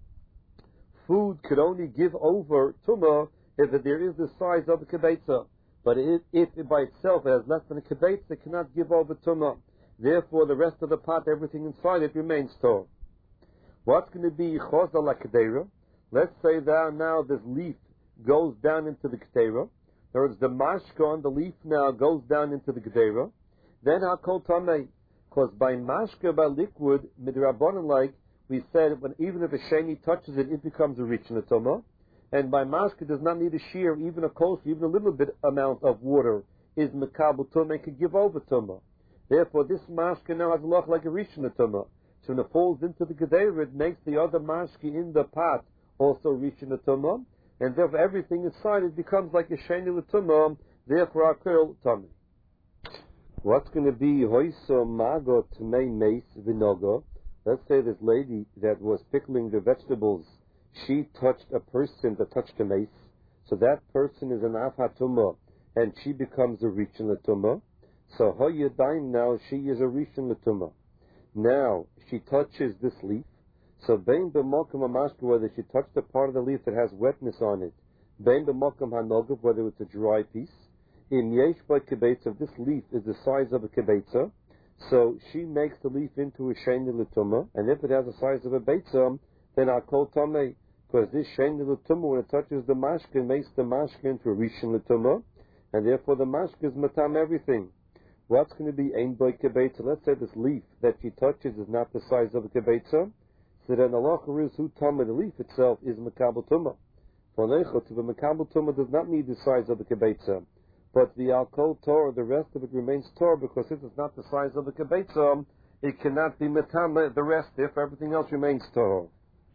Food could only give over tumah if there is the size of a kibetza. But if it by itself has less than a kibetza, it cannot give over tumah. Therefore, the rest of the pot, everything inside it remains tor. What's going to be chosal la-kedera? Let's say that now this leaf goes down into the kedera. In other words, the mashka on the leaf now goes down into the kedera. Then hakol tamei. Because by mashka, by liquid, midrabanan like, we said, even if a sheni touches it, it becomes a rishon l'tumah. And by mashka does not need a shear, even a kosher, even a little bit amount of water is mekabel tumah and can give over tumah. Therefore, this mashka now has a look like a rishon l'tumah. So when it falls into the gedera, it makes the other mashka in the pot also rishon l'tumah, and therefore everything inside it becomes like a sheni l'tumah. Therefore, akol tumah. What's going to be hoiso mago tmei meis v'nogo? Let's say this lady that was pickling the vegetables, she touched a person that touched a mace, so that person is an afhatumah, and she becomes a rishon l'tumah. So hoyadaim now she is a rishon l'tumah. Now she touches this leaf. So bein b'mokum hamashka, whether she touched the part of the leaf that has wetness on it, bein b'mokum hanogav, whether it's a dry piece. In yesh by kibetza, if this leaf is the size of a kibetza, so she makes the leaf into a sheni l'tumah, and if it has the size of a beitza, then akol tamei, because this sheni l'tumah, when it touches the mashke, makes the mashke into a rishon l'tumah, and therefore the mashke is matam everything. What's going to be ein boy kibetza? Let's say this leaf that she touches is not the size of a kibetza, so then Allah is hu tamei, the leaf itself is makabel tumah. For neichot, the makabel tumah does not need the size of a kibetza. But the alkol tor, the rest of it remains tor, because since it's not the size of the kibetza, it cannot be metama the rest if everything else remains tor.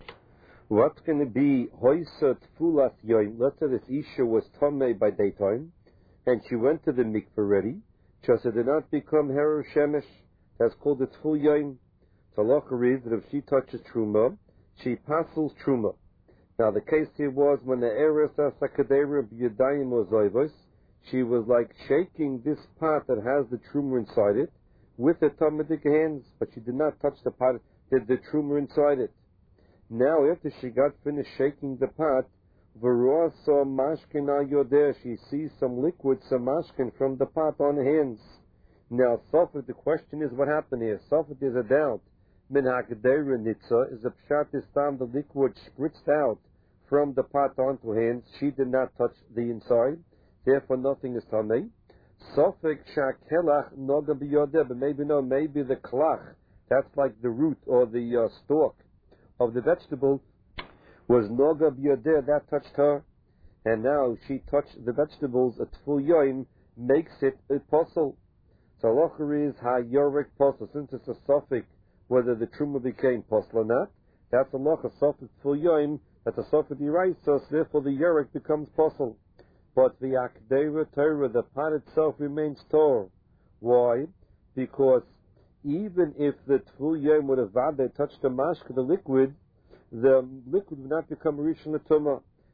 What's going to be hoisa tfulas yoim? Let's say this isha was tamei by daytime, and she went to the mikveh ready, just it did not become herer shemesh. That's called the tful yoim. So halacha is that if she touches truma, she passes truma. Now the case here was when the eres asakadera b'yadayim was oivos, she was like shaking this pot that has the truma inside it with her talmudic hands, but she did not touch the pot, the truma inside it. Now, after she got finished shaking the pot, Veroa saw mashkin al yoder, she sees some liquid, some mashkin from the pot on her hands. Now, Sofet, the question is what happened here? Sofet is a doubt. Min ha'kedera nitza is a pshat this time the liquid spritzed out from the pot onto her hands. She did not touch the inside. Therefore, nothing is tamei. Sofek shakelach noga b'yodeh, but maybe the klach, that's like the root or the stalk of the vegetable, was noga b'yodeh, that touched her, and now she touched the vegetables. A tful yoim makes it a posel. So halacha is ha-yorek posel, since it's a sofek whether the truma became posel or not. That's halacha sofek tful yoim. That's a sofek diraisa, so therefore the yorek becomes posel. But the akdera Torah, the pot itself remains tor. Why? Because even if the tful yom would have vade touched the mashka, the liquid would not become rishon l'tumah.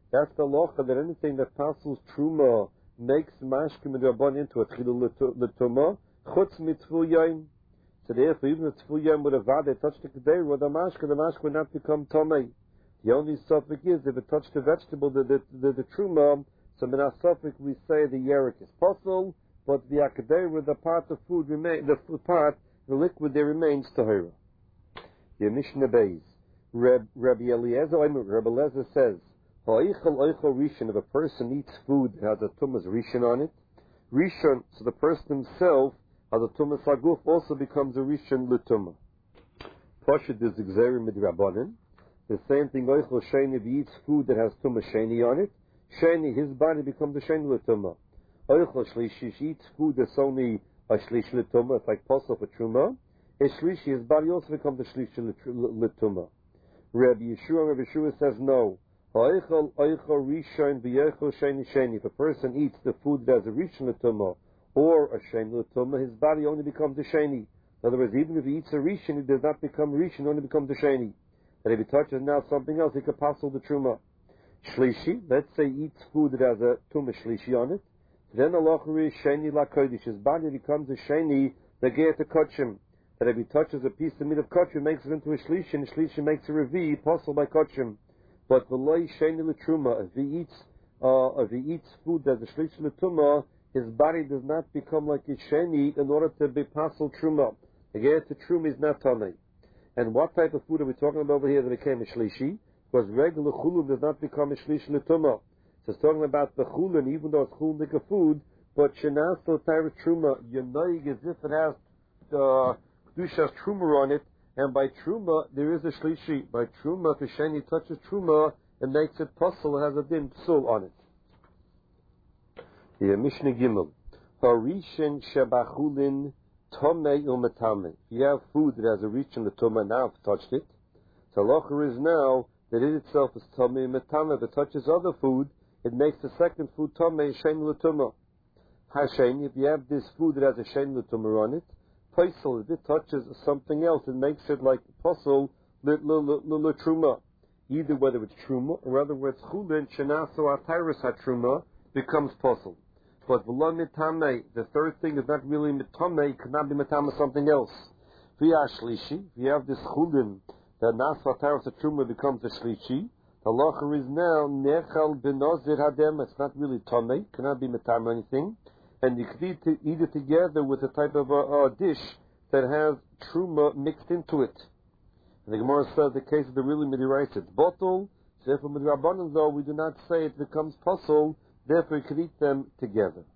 That's the locha that anything that passes truma makes mashkim midrabanan into a tchilu l'tumah chutz mitzvul yom. So therefore, even if teful yom would have vade touched the kedera or the mashka would not become tomei. The only suffix is if it touched the vegetable, the truma. So min suffix we say the yerek is possible, but the kedera, the part of food remain, the liquid there remains tahira. The Mishnah Beis, Rabbi Eliezer says, ha'eichel oichel rishon, if a person eats food that has a tumas rishon on it, rishon, so the person himself as a tumas haguf also becomes a rishon l'tumah. Pashut is gzeira midrabanan. The same thing, oichel sheni, if he eats food that has tumas sheni on it, sheni, his body becomes a sheni l'tumah. Oichel shlishi, he eats food that's only a shlish l'tumah, it's like posel for truma. A shlishi, his body also becomes a shlish l'tumah. Rabbi Yeshua says no. Oichel rishon v'yechel sheni sheni. If a person eats the food that has a rishon l'tumah or a sheni l'tumah, his body only becomes a sheni. In other words, even if he eats a rishon, it does not become rishon, only becomes a sheni. And if he touches now something else, he could passel the truma. Shlishi, let's say he eats food that has a tumah shlishi on it, then the locher is sheni la kodesh. His body becomes a sheni the gear to kachim. That if he touches a piece of meat of kachim, makes it into a shlishi, and shlishi makes a revi, passel by kachim. But the loy sheni l'truma, if he eats food that's a shlishi l'truma, his body does not become like a sheni in order to be passel truma. The gear to truma is not tamei. And what type of food are we talking about over here that became a shlishi? Because regular chulun does not become a shlishi l'truma. So it's talking about the chulun, even though it's chulun food, but shenaso tyra truma, yonoig as if it has kedushas truma on it, and by truma there is a shlishi. By truma, if a sheni touches truma, it makes it puzzle, it has a din psul on it. The Mishnah Gimel, harishin shebachulin tomei u'metame. If you have food that has a rishon l'tumah, now if touched it, so locher is now that it itself is tomei u'metame. If it touches other food, it makes the second food tomei sheni l'tumah. Hashen, if you have this food that has a sheni l'tumah on it, paisel, if it touches something else, it makes it like posel l'truma. Either whether it's truma or whether it's chulin shenaso atyrus hatruma becomes posel. But v'lo mitame, the third thing is not really mitame, it cannot be mitame something else. V'ya shlishi, if you have this chulin that naso atyrus hatruma becomes a shlishi, the locher is now nechal benozir hadem. It's not really tomei, cannot be mitame or anything, and you could eat it together with a type of a dish that has truma mixed into it. And the Gemara says the case of the really midiraisa, it's bottle. So therefore, midrabanan though we do not say it becomes puzzle. Therefore, you could eat them together.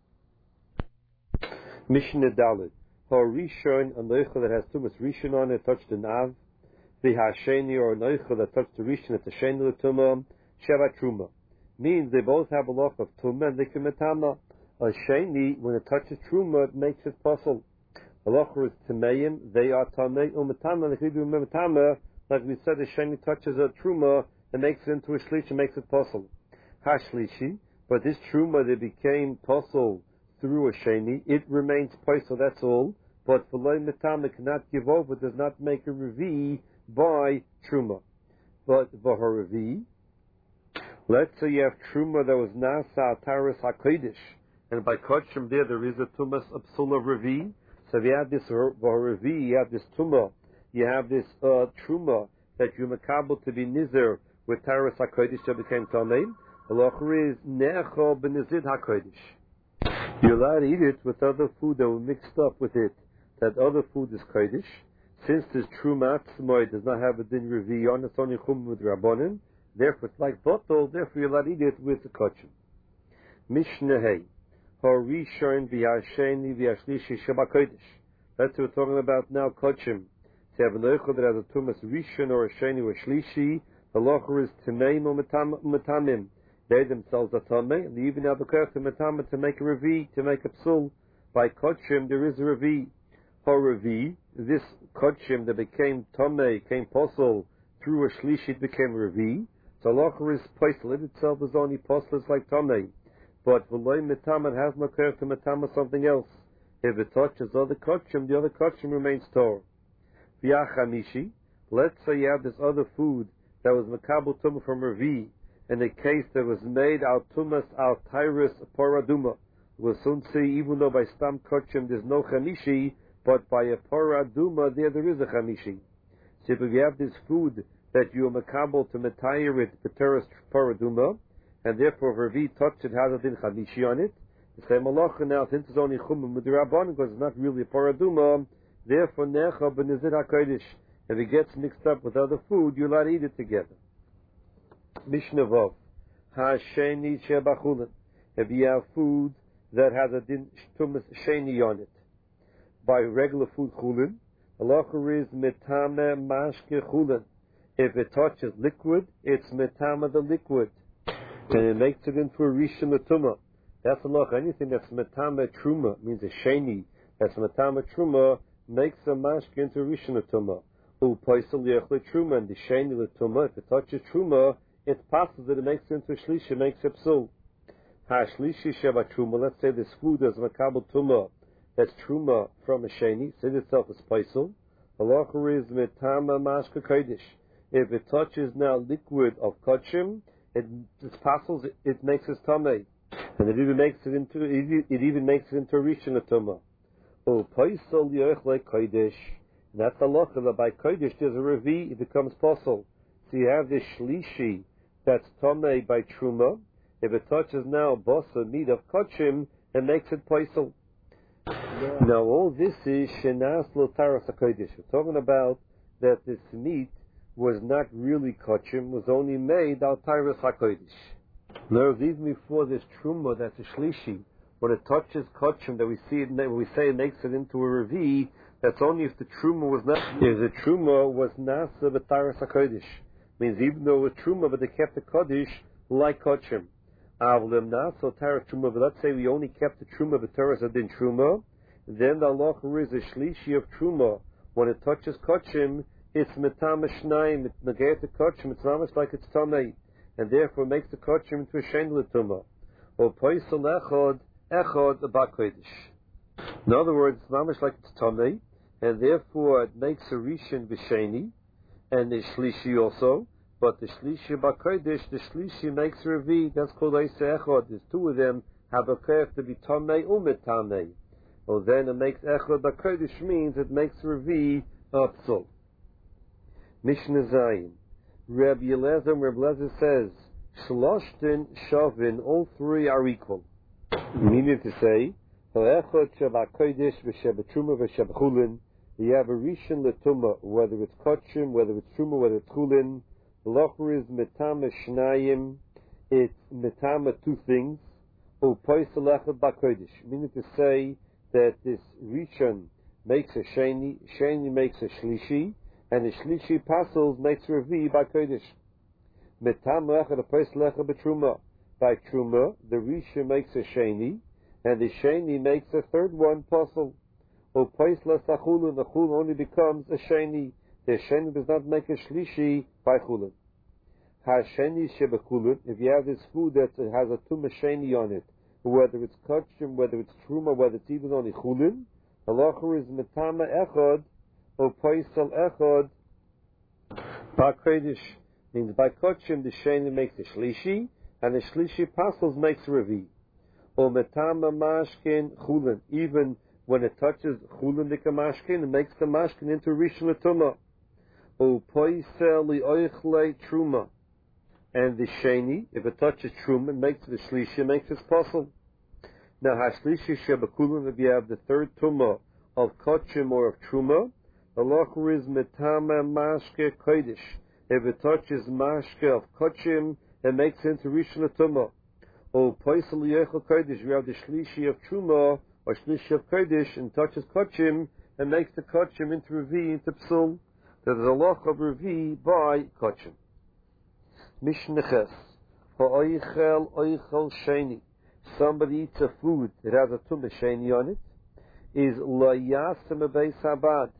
Mishnah Dalet. Rishon, an oichel that has tumas rishon on it, touched an av. The hasheni, or an oichel that touched the rishon, it's a sheni l'tumah, sheva truma. Means they both have a lot of tumah and they can metama. A sheni, when it touches truma, it makes it puzzle. A locher is tameim, they are tamei, u'metama, if you do metama, like we said, a sheni touches a truma, and makes it into a shlish, and makes it puzzle. Hashlishi, but this truma that became puzzle through a sheni, it remains puzzle, that's all. But for loy metama cannot give over, does not make a revi by truma. But for her revi, let's say you have truma that was nasa ataris hakodesh, and by kachim there is a tumas psula revi. So if you have this revi, you have this tumah, you have this truma that you makabel to be nizer with taras hakodesh that became tamei. The locher is necho benizid hakodesh. You're allowed to eat it with other food that were mixed up with it. That other food is kodesh. Since this truma atzmoi does not have a din revi on, it's only chum with rabbanim. Therefore, it's like bottle. Therefore, you're allowed to eat it with the kachim. Mishnah Hey. Harishon v'yasheni v'yashlishi shabakodesh. That's what we're talking about now, kachim. To have an oichel that has a tumas rishon or a sheni or a shlishi, the locher is tameim or metamim. They themselves are tamei, and they even have a curse to metamim to make a revi, to make a psul. By kachim there is a revi. Revi, this kachim that became tamei, came posel through a shlishi, it became revi. So locher is posel, it itself is only posel, it's like tamei. But v'loy metama, it has no care to metama something else. If it touches other kachim, the other kachim remains tor. V'yachamishi, let's say you have this other food that was makabel tumah from revi, in a case that was made al tumas al tyrus paraduma. We'll soon see, even though by stam kochim there's no chamishi, but by a paraduma there is a chamishi. So if you have this food that you are makabel to metayir it b'teres paraduma, and therefore Ravi touched it has a din chamishi on it, the same malacha now, since it's only chumim with the rabban, because it's not really a paraduma, therefore necha b'nezir hakodesh. If it gets mixed up with other food, you're allowed to eat it together. Mishnah Vav, ha'sheni shebachulin. If you have food that has a din tumas sheni on it, by regular food chulin, halacha is metame mashke chulin. If it touches liquid, it's metame the liquid, and it makes it into a rishon l'tumah. That's halacha. Anything that's metame truma means a sheni. That's metame truma makes a mashke into a rishon l'tumah. U'paisel yechle truma, and the sheni l'tumah. If it touches truma, it's possible that it makes it into a shlishi, makes it psul. Ha-shlishi sheba truma, let's say this food is makabel truma, that's truma from a sheni, so it itself is paisel. Halacha is metama mashka kodesh. If it touches now liquid of kachim, it's possible it makes it tamei, and it even makes it into a rishon tuma. Oh, paisel yechle kodesh. That's halacha that by kodesh there's a revi, it becomes pasul. So you have this shlishi that's tamei by truma. If it touches now basa meat of kachim, it makes it paisel. Now all this is shenas l'taras hakodesh. We're talking about that this meat was not really kachim, was only made al taras hakodesh. Now even before this truma, that's a shlishi. When it touches kachim, that we see it, we say it makes it into a revi. That's only if the truma was not. If the truma was nasa b'taras hakodesh, means even though it was truma, but they kept the kodesh like kachim. Avlim naso taras truma, but let's say we only kept the truma b'taras adin truma. Then the halacha is a shlishi of truma. When it touches kachim, it's metame shnayim. It negates the kachim. It's almost like it's tamei, and therefore makes the kachim into a shein l'tumah. Or paisel echad b'kodesh. In other words, it's almost like it's tamei, and therefore it makes a rishon b'sheni, and the shlishi also. But the shlishi b'kodesh, the shlishi makes a revi. That's called eisa echad. There's two of them have a kef to be tamei u'metamei. Well, then it makes echad b'kodesh means it makes a revi psul. Mishnah Zayin. Reb Yelezer says, Shloshtin Shavin, all three are equal. Meaning to say, Ha'echad Shabbat v'Shabbat Truma v'Shabbat Chulin, you have a rishon l'tumah, whether it's kachim, whether it's truma, whether it's chulin. The locher is metama shnayim, it's metama two things. O paisel echad b'kodesh, meaning to say that this rishon makes a sheni, sheni makes a shlishi, and the shlishi pasels makes a revi by kodesh. Metama echad a paisel echad b'truma. By truma, the rishon makes a sheni, and the sheni makes a third one pasel. O paisel sachulun, the chulun only becomes a sheni. The sheni does not make a shlishi by chulun. Ha-sheni shebechulun, if you have this food that has a tumah sheni on it, whether it's kachim, whether it's truma, whether it's even only chulun, halacha is metama echad, o paisel echad, ba'kodesh, means by kachim the sheni makes a shlishi, and the shlishi pasels makes a revi. O metama mashkin chulun, even when it touches chulun mashkin, it makes the mashkin into rishon l'tumah. O paisel li'oichle truma, and the sheni, if it touches truma, it makes the shlishi, makes it pasel. Now ha-shlishi shebekulun, if you have the third tumah of kachim or of truma, the locher is metama mashke kodesh. If it touches mashke of kachim, it makes it into rishon l'tumah. O paisel li'oichle kodesh, you have the shlishi of truma or shlishi of kodesh, and touches kachim, and makes the kachim into revi, into psul. There's a loch of revi by kachim. Mishnah Ches. Ha'oichel oichel sheni. Somebody eats a food that has a tumah sheni on it, is lo yasem beis habad.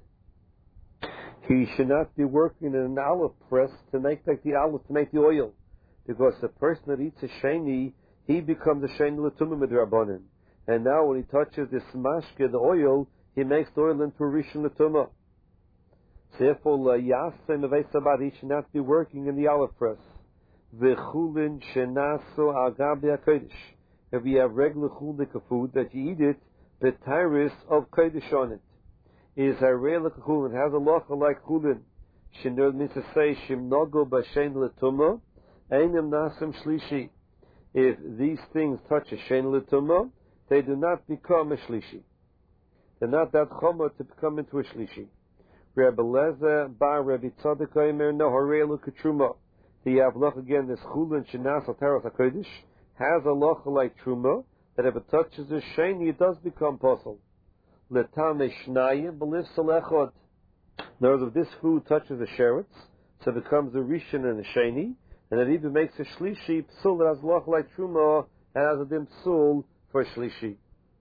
He should not be working in an olive press to make like the olive, to make the oil. Because the person that eats a sheni, he becomes a sheni l'tumah midrabanan. And now when he touches this mashke, the oil, he makes the oil into a rishon l'tumah. Therefore, he should not be working in the olive press. v'chulin shenaso al gabi hakodesh. If you have regular chulin food that you eat it, the tyrus of kodesh on it is a regular chulin. It has a locha like chulin. Shenur means to say shimnogo b'shein l'tumah einim nasim shlishi. If these things touch a shein l'tumah, they do not become a shlishi. They're not that chomer to become into a shlishi. Rabbi Lezer bar Rabbi Tzadok Omer no harelu k'truma. The avloch again, this chulin shenas al taras hakodesh has a locha like truma that if it touches a sheni, it does become possible. Letame shnayim b'liv salechot. In other words, if this food touches the sheretz, so it becomes a rishon and a sheni, and it even makes a shlishi psul that has locha like truma and has a dim psul for shlishi.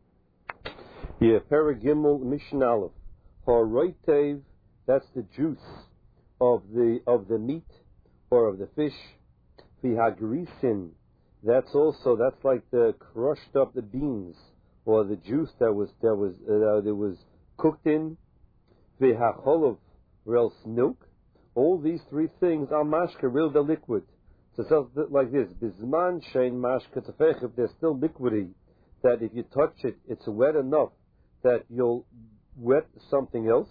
Yeah, Paragimel Mishnah Aleph. Ha'roitev, that's the juice of the meat or of the fish. V'hagrisin, that's like the crushed up the beans or the juice that was cooked in. V'hacholov, or else milk. All these three things are mashka, real the liquid. So it's like this: bisman shein mashka tefech. If there's still liquidy, that if you touch it, it's wet enough that you'll wet something else.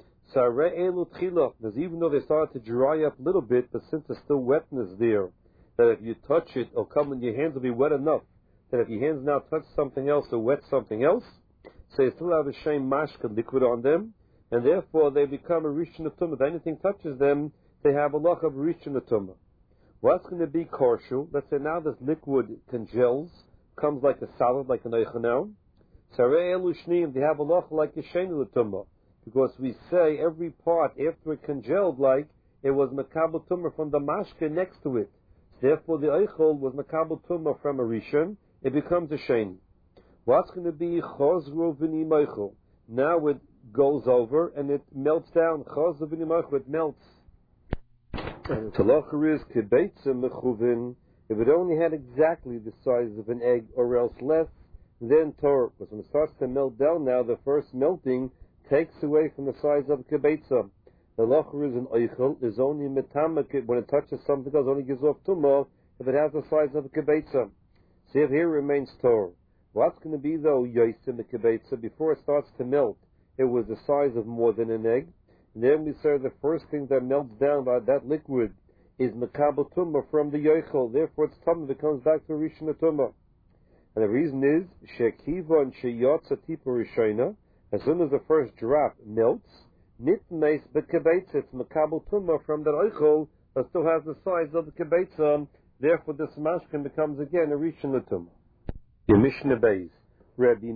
Because even though they started to dry up a little bit, but since there's still wetness there, that if you touch it or come in your hands will be wet enough that if your hands now touch something else or wet something else, so you still have a shame mashka liquid on them, and therefore they become a rishon tumah. If anything touches them, they have a loch of rishon tumah. What's going to be korshu? Let's say now this liquid congels, comes like a solid, like an eichanel. Sarei elu shneim, they have a loch like a sheni tumah. Because we say every part after it congealed, like it was makabel tumah from the mashke next to it. Therefore, the eichel was makabel tumah from a rishon. It becomes a sheni. What's going to be chozru v'ni meichel? Now it goes over and it melts down. Chozru v'ni meichel, it melts. Talocher is kebeitza mechuvin. If it only had exactly the size of an egg, or else less, then Torah. Because when it starts to melt down now, the first melting takes away from the size of a kebeitza. The locher is an eichel, is only metamak, when it touches something else, only gives off tumah if it has the size of a kebeitza. See if here remains Torah. What's going to be though yosim the kebeitza? Before it starts to melt, it was the size of more than an egg. And then we say the first thing that melts down by that liquid is makabel tumah from the yoichel. Therefore its tumah becomes back to rishon tumah. And the reason is shekiva and sheyotza tipa rishona. As soon as the first drop melts, nitmeis bekebeitza, it's makabel tumah from that oichel that still has the size of the kebeitza. Therefore, this mashkin becomes again a rishon tumah. Your Mishnah Beis, Rabbi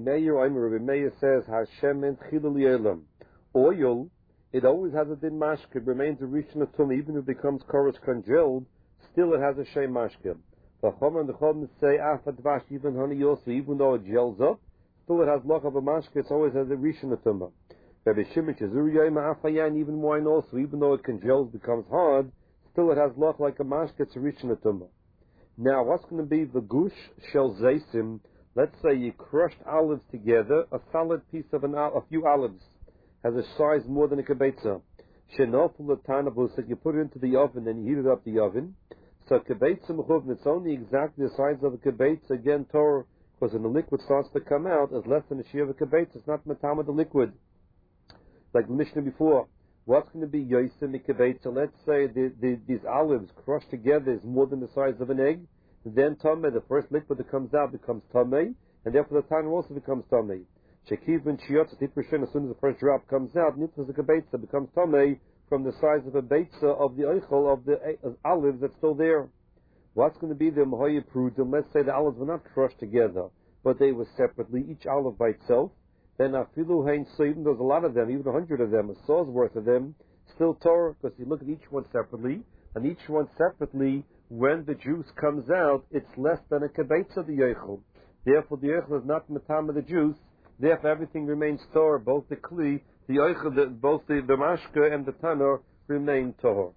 Meir says Hashem and chilul yelam. Oil, it always has a din mashkin. It remains a rishon tumah, even if it becomes chorus congealed. Still, it has a shem mashkin. The Chum and the Chum say afat dvash, even honey also, even though it gels up. Still, it has loch of a mashke. It always has a rishon tumah. Rabbi Shimon Chazuri Yoyma Afayan, even wine also, even though it congels, becomes hard, still it has loch like a mashke. It's a rishon tumah. Now, what's going to be the gush shel zaysim? Let's say you crushed olives together, a solid piece of a few olives has a size more than a kebeitza. Shenofel l'tanabus, that you put it into the oven and you heat it up the oven. So kebeitza mechuvn, it's only exactly the size of a kebeitza. Again, Torah. Because when the liquid starts to come out, it's less than a shear of a kebeitza. It's not matama the liquid. Like the Mishnah before. What's going to be yosim kebeitza? Let's say these olives crushed together is more than the size of an egg. Then tameh, the first liquid that comes out becomes tameh, and therefore the tanner also becomes tameh. Shekiv and shiot, as soon as the first drop comes out, nitfas the kebeitza becomes tameh from the size of a beitza of the eichel of the olives that's still there. What's going to be the Mahoya Prudim? Let's say the olives were not crushed together, but they were separately, each olive by itself. Then Afilu Hain, so even there's a lot of them, even 100 of them, a saw's worth of them, still Torah, because you look at each one separately, and each one separately, when the juice comes out, it's less than a kebeitza of the yoichel. Therefore, the yoichel is not matama the juice. Therefore, everything remains Torah. Both the kli, the yoichel, both the mashka and the tanner remain Torah.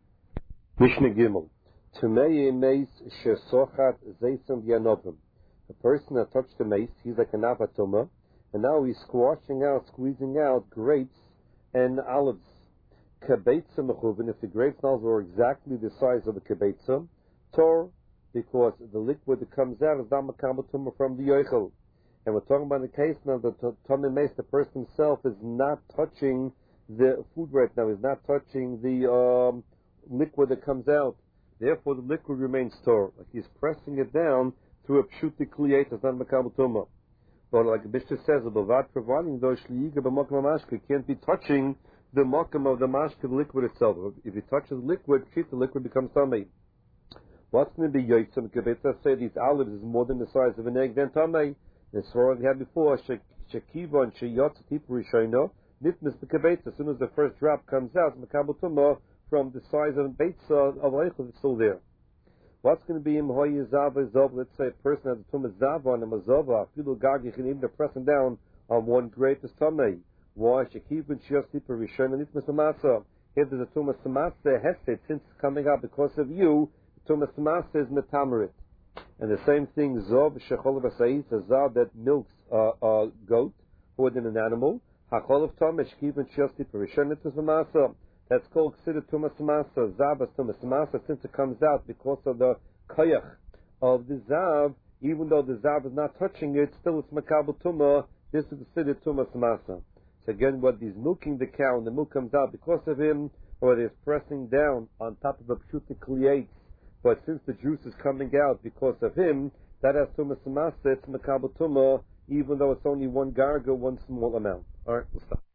Mishnah Gimel. Tumei meis shesochat zeisam v'yanovim. The person that touched the mace, he's like an avatoma, and now he's squeezing out grapes and olives. Kebeitza mechuvin, if the grapes now were exactly the size of a kebeitza, Tor, because the liquid that comes out is not makabel tumah from the yoichel. And we're talking about the case now that Tomei Meis, the person himself, is not touching the food right now, is not touching the liquid that comes out. Therefore, the liquid remains tor. Like he's pressing it down through a pshuti kliyet, it's not makabel tumah. But like the Bishta says, about providing those shliyiga b'makom mashke, can't be touching the makom of the mashke, the liquid itself. If you touch the liquid, the liquid becomes tamei. What's going to be yotzim kibetz? Let's say these olives is more than the size of an egg, then tamei. The story we had before, shekiva and sheyotz tipu rishayno, nitmis b'kibetz. As soon as the first drop comes out, makabel tumah from the size of a beitza of eichel is still there. What's going to be im hoye zava zov? Let's say a person has a tumah zava and a mazova, filu gagich, and even they're pressing down on one grape is tamei. Why? Shekiva and sheyotz tipu rishayno, nitmis b'masa. If there's a tumah samasa hesed, since it's coming out because of you, tumah samasa is metamarit. And the same thing, zov shechol v'sayis, a zav that milks a goat more than an animal. Hachol of tameh shkiv and shiosti perishonet v'masa. That's called ksidah tumah samasa. Zav is tumah samasa, since it comes out because of the koyach of the zav. Even though the zav is not touching it, still it's makabel tumah. This is the ksidah tumah samasa. So again, what he's milking the cow and the milk comes out because of him, or he's pressing down on top of a pshuti kliyet. But since the juice is coming out because of him, that has tumah samasa, it's makabel tumah, even though it's only one garga, one small amount. Alright, we'll stop.